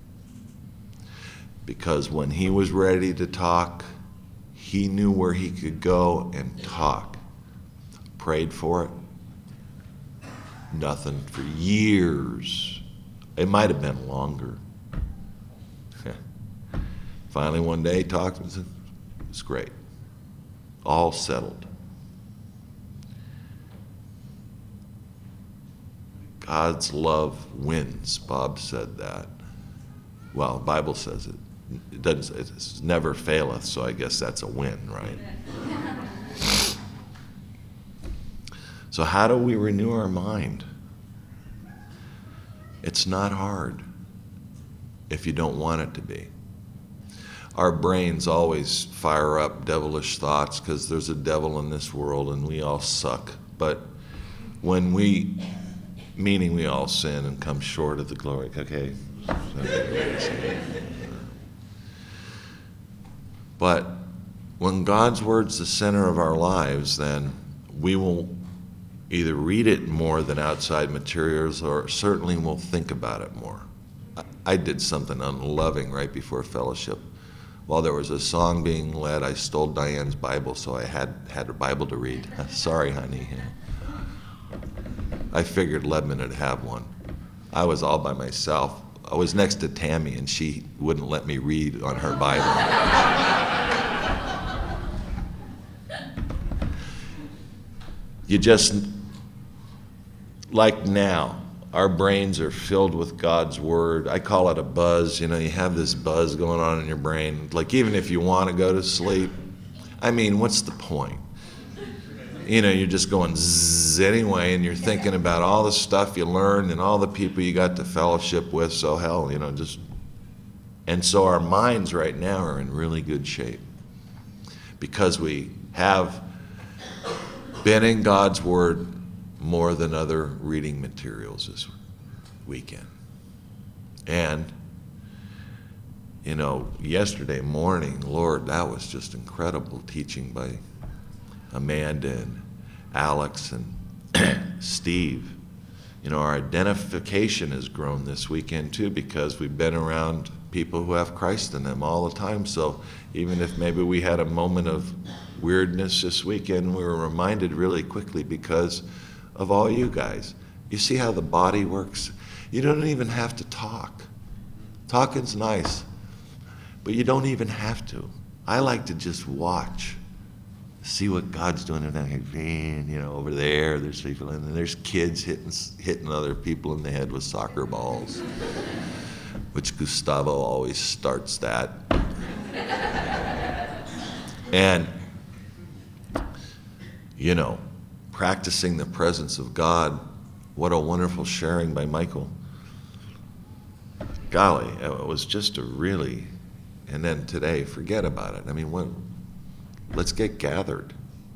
Because when he was ready to talk, he knew where he could go and talk. Prayed for it. Nothing for years. It might have been longer. Finally, one day, he talked and said, it's great. All settled. God's love wins. Bob said that. Well, the Bible says it. It doesn't. It never faileth, so I guess that's a win, right? So how do we renew our mind? It's not hard if you don't want it to be. Our brains always fire up devilish thoughts because there's a devil in this world and we all suck. But when meaning we all sin and come short of the glory, okay? But when God's word's the center of our lives, then we will either read it more than outside materials, or certainly we'll think about it more. I did something unloving right before fellowship. While there was a song being led, I stole Diane's Bible, so I had a Bible to read. Sorry, honey. I figured Ledman would have one. I was all by myself. I was next to Tammy, and she wouldn't let me read on her Bible. You just, like now, our brains are filled with God's word. I call it a buzz. You have this buzz going on in your brain. Like, even if you want to go to sleep, I mean, what's the point? You're just going zzz anyway, and you're thinking about all the stuff you learned and all the people you got to fellowship with. So hell, and so our minds right now are in really good shape because we have been in God's word more than other reading materials this weekend. And, yesterday morning, Lord, that was just incredible teaching by Amanda and Alex and Steve. Our identification has grown this weekend too because we've been around people who have Christ in them all the time. So even if maybe we had a moment of weirdness this weekend, we were reminded really quickly because of all you guys. You see how the body works? You don't even have to talk. Talking's nice, but you don't even have to. I like to just watch, see what God's doing in that. Over there's people, and there's kids hitting other people in the head with soccer balls, which Gustavo always starts that. And practicing the presence of God. What a wonderful sharing by Michael. Golly, it was just and then today, forget about it. I mean, let's get gathered.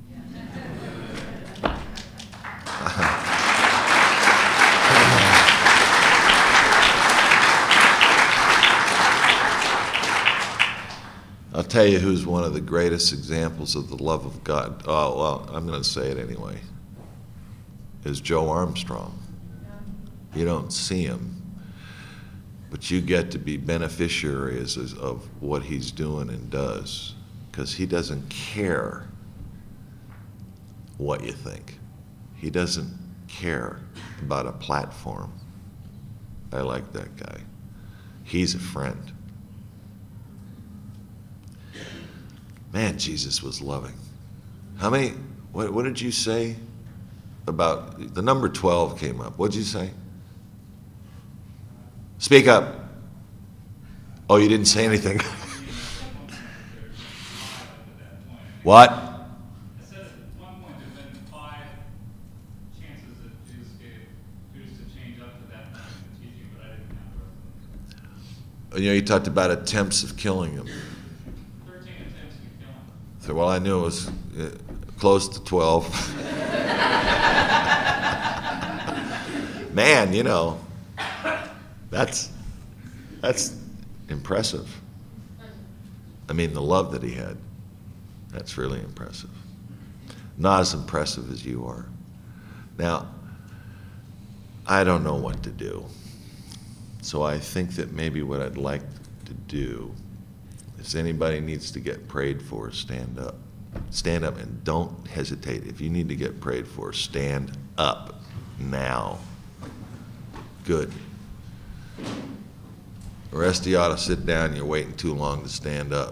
I'll tell you who's one of the greatest examples of the love of God. Oh, well, I'm going to say it anyway. Is Joe Armstrong. You don't see him, but you get to be beneficiaries of what he's doing and does, because he doesn't care what you think. He doesn't care about a platform. I like that guy. He's a friend. Man, Jesus was loving. How many, what did you say about, the number 12 came up. What did you say? Speak up. Oh, you didn't say anything. What? It says at one point there's been 5 chances that Jesus gave Judas to change up to that point in the teaching, but I didn't have the rest of them. You talked about attempts of killing him. 13 attempts to kill him. So, well, I knew it was close to 12. Man, that's impressive. I mean, the love that he had, that's really impressive. Not as impressive as you are. Now, I don't know what to do. So I think that maybe what I'd like to do is anybody needs to get prayed for, stand up. Stand up and don't hesitate. If you need to get prayed for, stand up now. Good. The rest of you ought to sit down. You're waiting too long to stand up.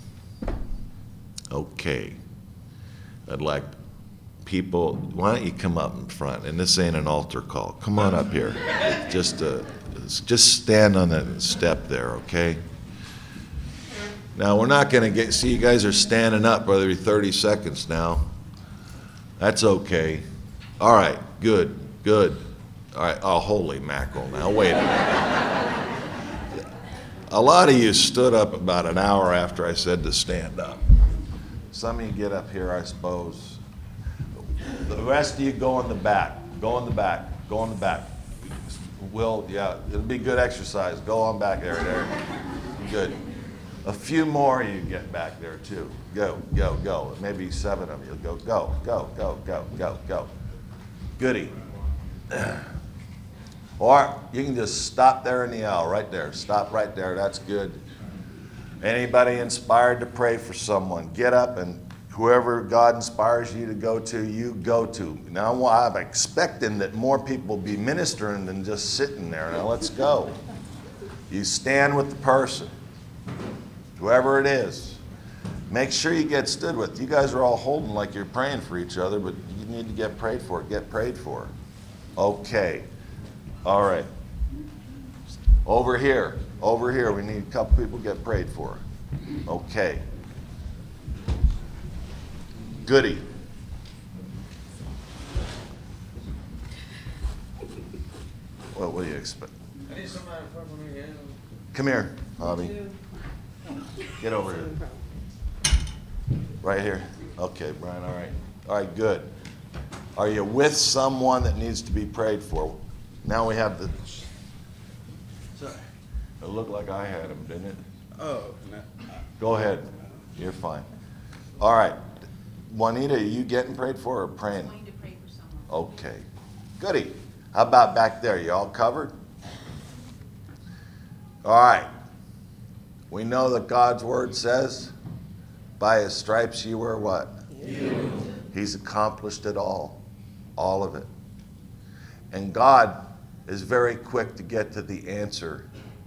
Okay. I'd like people, why don't you come up in front? And this ain't an altar call. Come on up here. Just stand on that step there, okay? Now, we're not going to see you guys are standing up for every 30 seconds now. That's okay. All right, good. All right, oh, holy mackerel now. Wait a minute. A lot of you stood up about an hour after I said to stand up. Some of you get up here, I suppose. The rest of you go in the back. Go in the back. Yeah, it'll be good exercise. Go on back there. Good. A few more you get back there too. Go. Maybe 7 of you. Go. Goody. Or you can just stop there in the aisle, right there. Stop right there. That's good. Anybody inspired to pray for someone, get up and whoever God inspires you to go to, you go to. Now I'm expecting that more people will be ministering than just sitting there. Now let's go. You stand with the person, whoever it is. Make sure you get stood with. You guys are all holding like you're praying for each other, but you need to get prayed for. Get prayed for. Okay. All right. Over here. We need a couple people to get prayed for. Okay. Goody. What do you expect? I need somebody to pray for me. Yeah. Come here, Bobby. Get over here. Right here. Okay, Brian, all right. All right, good. Are you with someone that needs to be prayed for? Now we have the... Sorry. It looked like I had him, didn't it? Oh, no. Go ahead. You're fine. All right. Juanita, are you getting prayed for or praying? I'm going to pray for someone. Okay. Goody. How about back there? You all covered? All right. We know that God's word says, by his stripes you were what? Healed. He's accomplished it all of it. And God is very quick to get to the answer.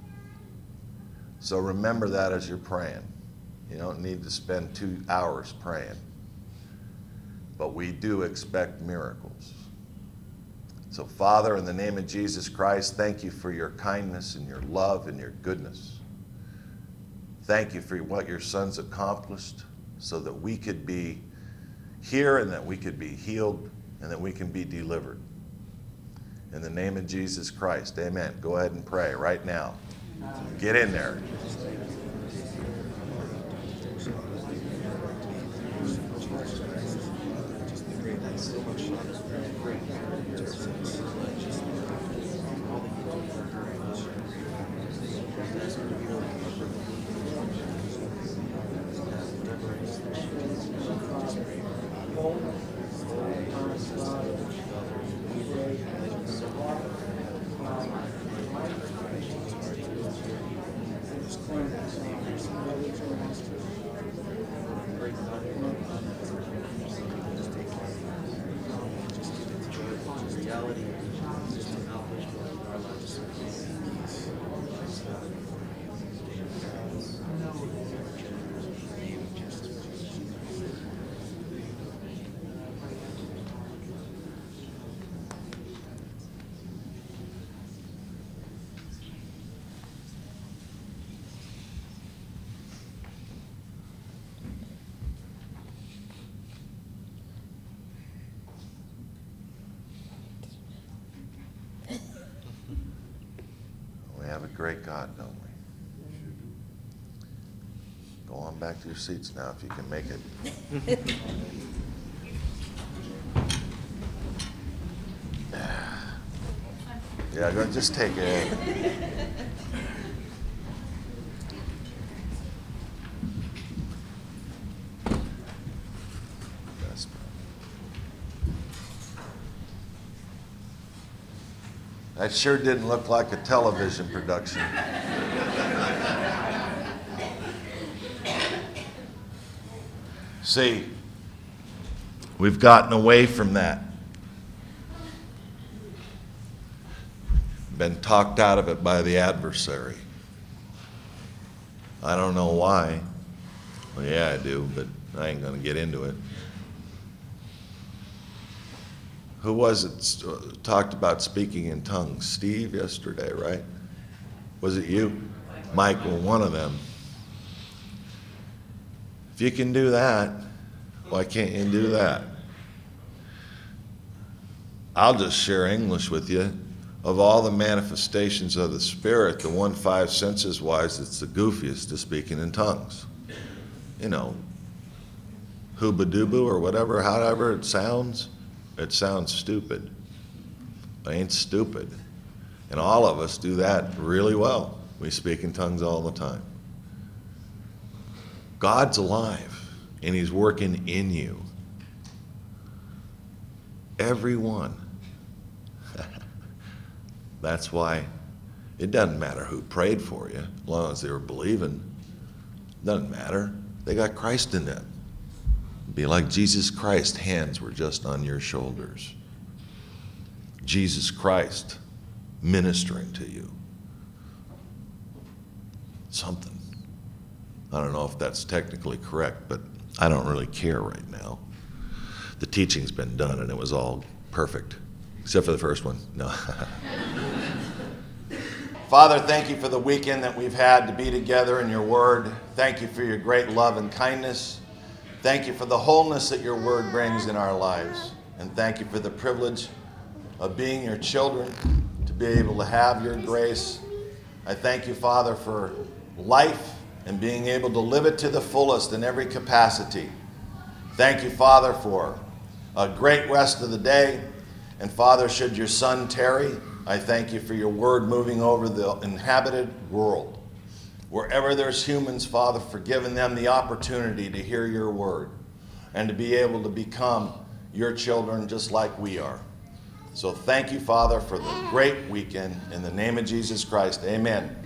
So remember that as you're praying. You don't need to spend 2 hours praying. But we do expect miracles. So Father, in the name of Jesus Christ, thank you for your kindness and your love and your goodness. Thank you for what your son's accomplished so that we could be here and that we could be healed and that we can be delivered. In the name of Jesus Christ, amen. Go ahead and pray right now. Get in there. We have a great God, don't we? Go on back to your seats now if you can make it. Yeah, go just take it. That sure didn't look like a television production. See, we've gotten away from that. Been talked out of it by the adversary. I don't know why. Well, yeah, I do, but I ain't going to get into it. Who was it talked about speaking in tongues? Steve yesterday, right? Was it you? Michael, one of them. If you can do that, why can't you do that? I'll just share English with you. Of all the manifestations of the Spirit, the one 5 senses wise, it's the goofiest to speaking in tongues. You know, hooba-dooba or whatever, however it sounds stupid. It ain't stupid. And all of us do that really well. We speak in tongues all the time. God's alive, and he's working in you. Everyone. That's why it doesn't matter who prayed for you, as long as they were believing. Doesn't matter. They got Christ in them. Be like Jesus Christ, hands were just on your shoulders. Jesus Christ ministering to you. Something. I don't know if that's technically correct, but I don't really care right now. The teaching's been done and it was all perfect, except for the first one. No. Father, thank you for the weekend that we've had to be together in your word. Thank you for your great love and kindness. Thank you for the wholeness that your word brings in our lives. And thank you for the privilege of being your children, to be able to have your grace. I thank you, Father, for life and being able to live it to the fullest in every capacity. Thank you, Father, for a great rest of the day. And Father, should your Son tarry, I thank you for your word moving over the inhabited world. Wherever there's humans, Father, for giving them the opportunity to hear your word and to be able to become your children just like we are. So thank you, Father, for the great weekend. In the name of Jesus Christ, amen.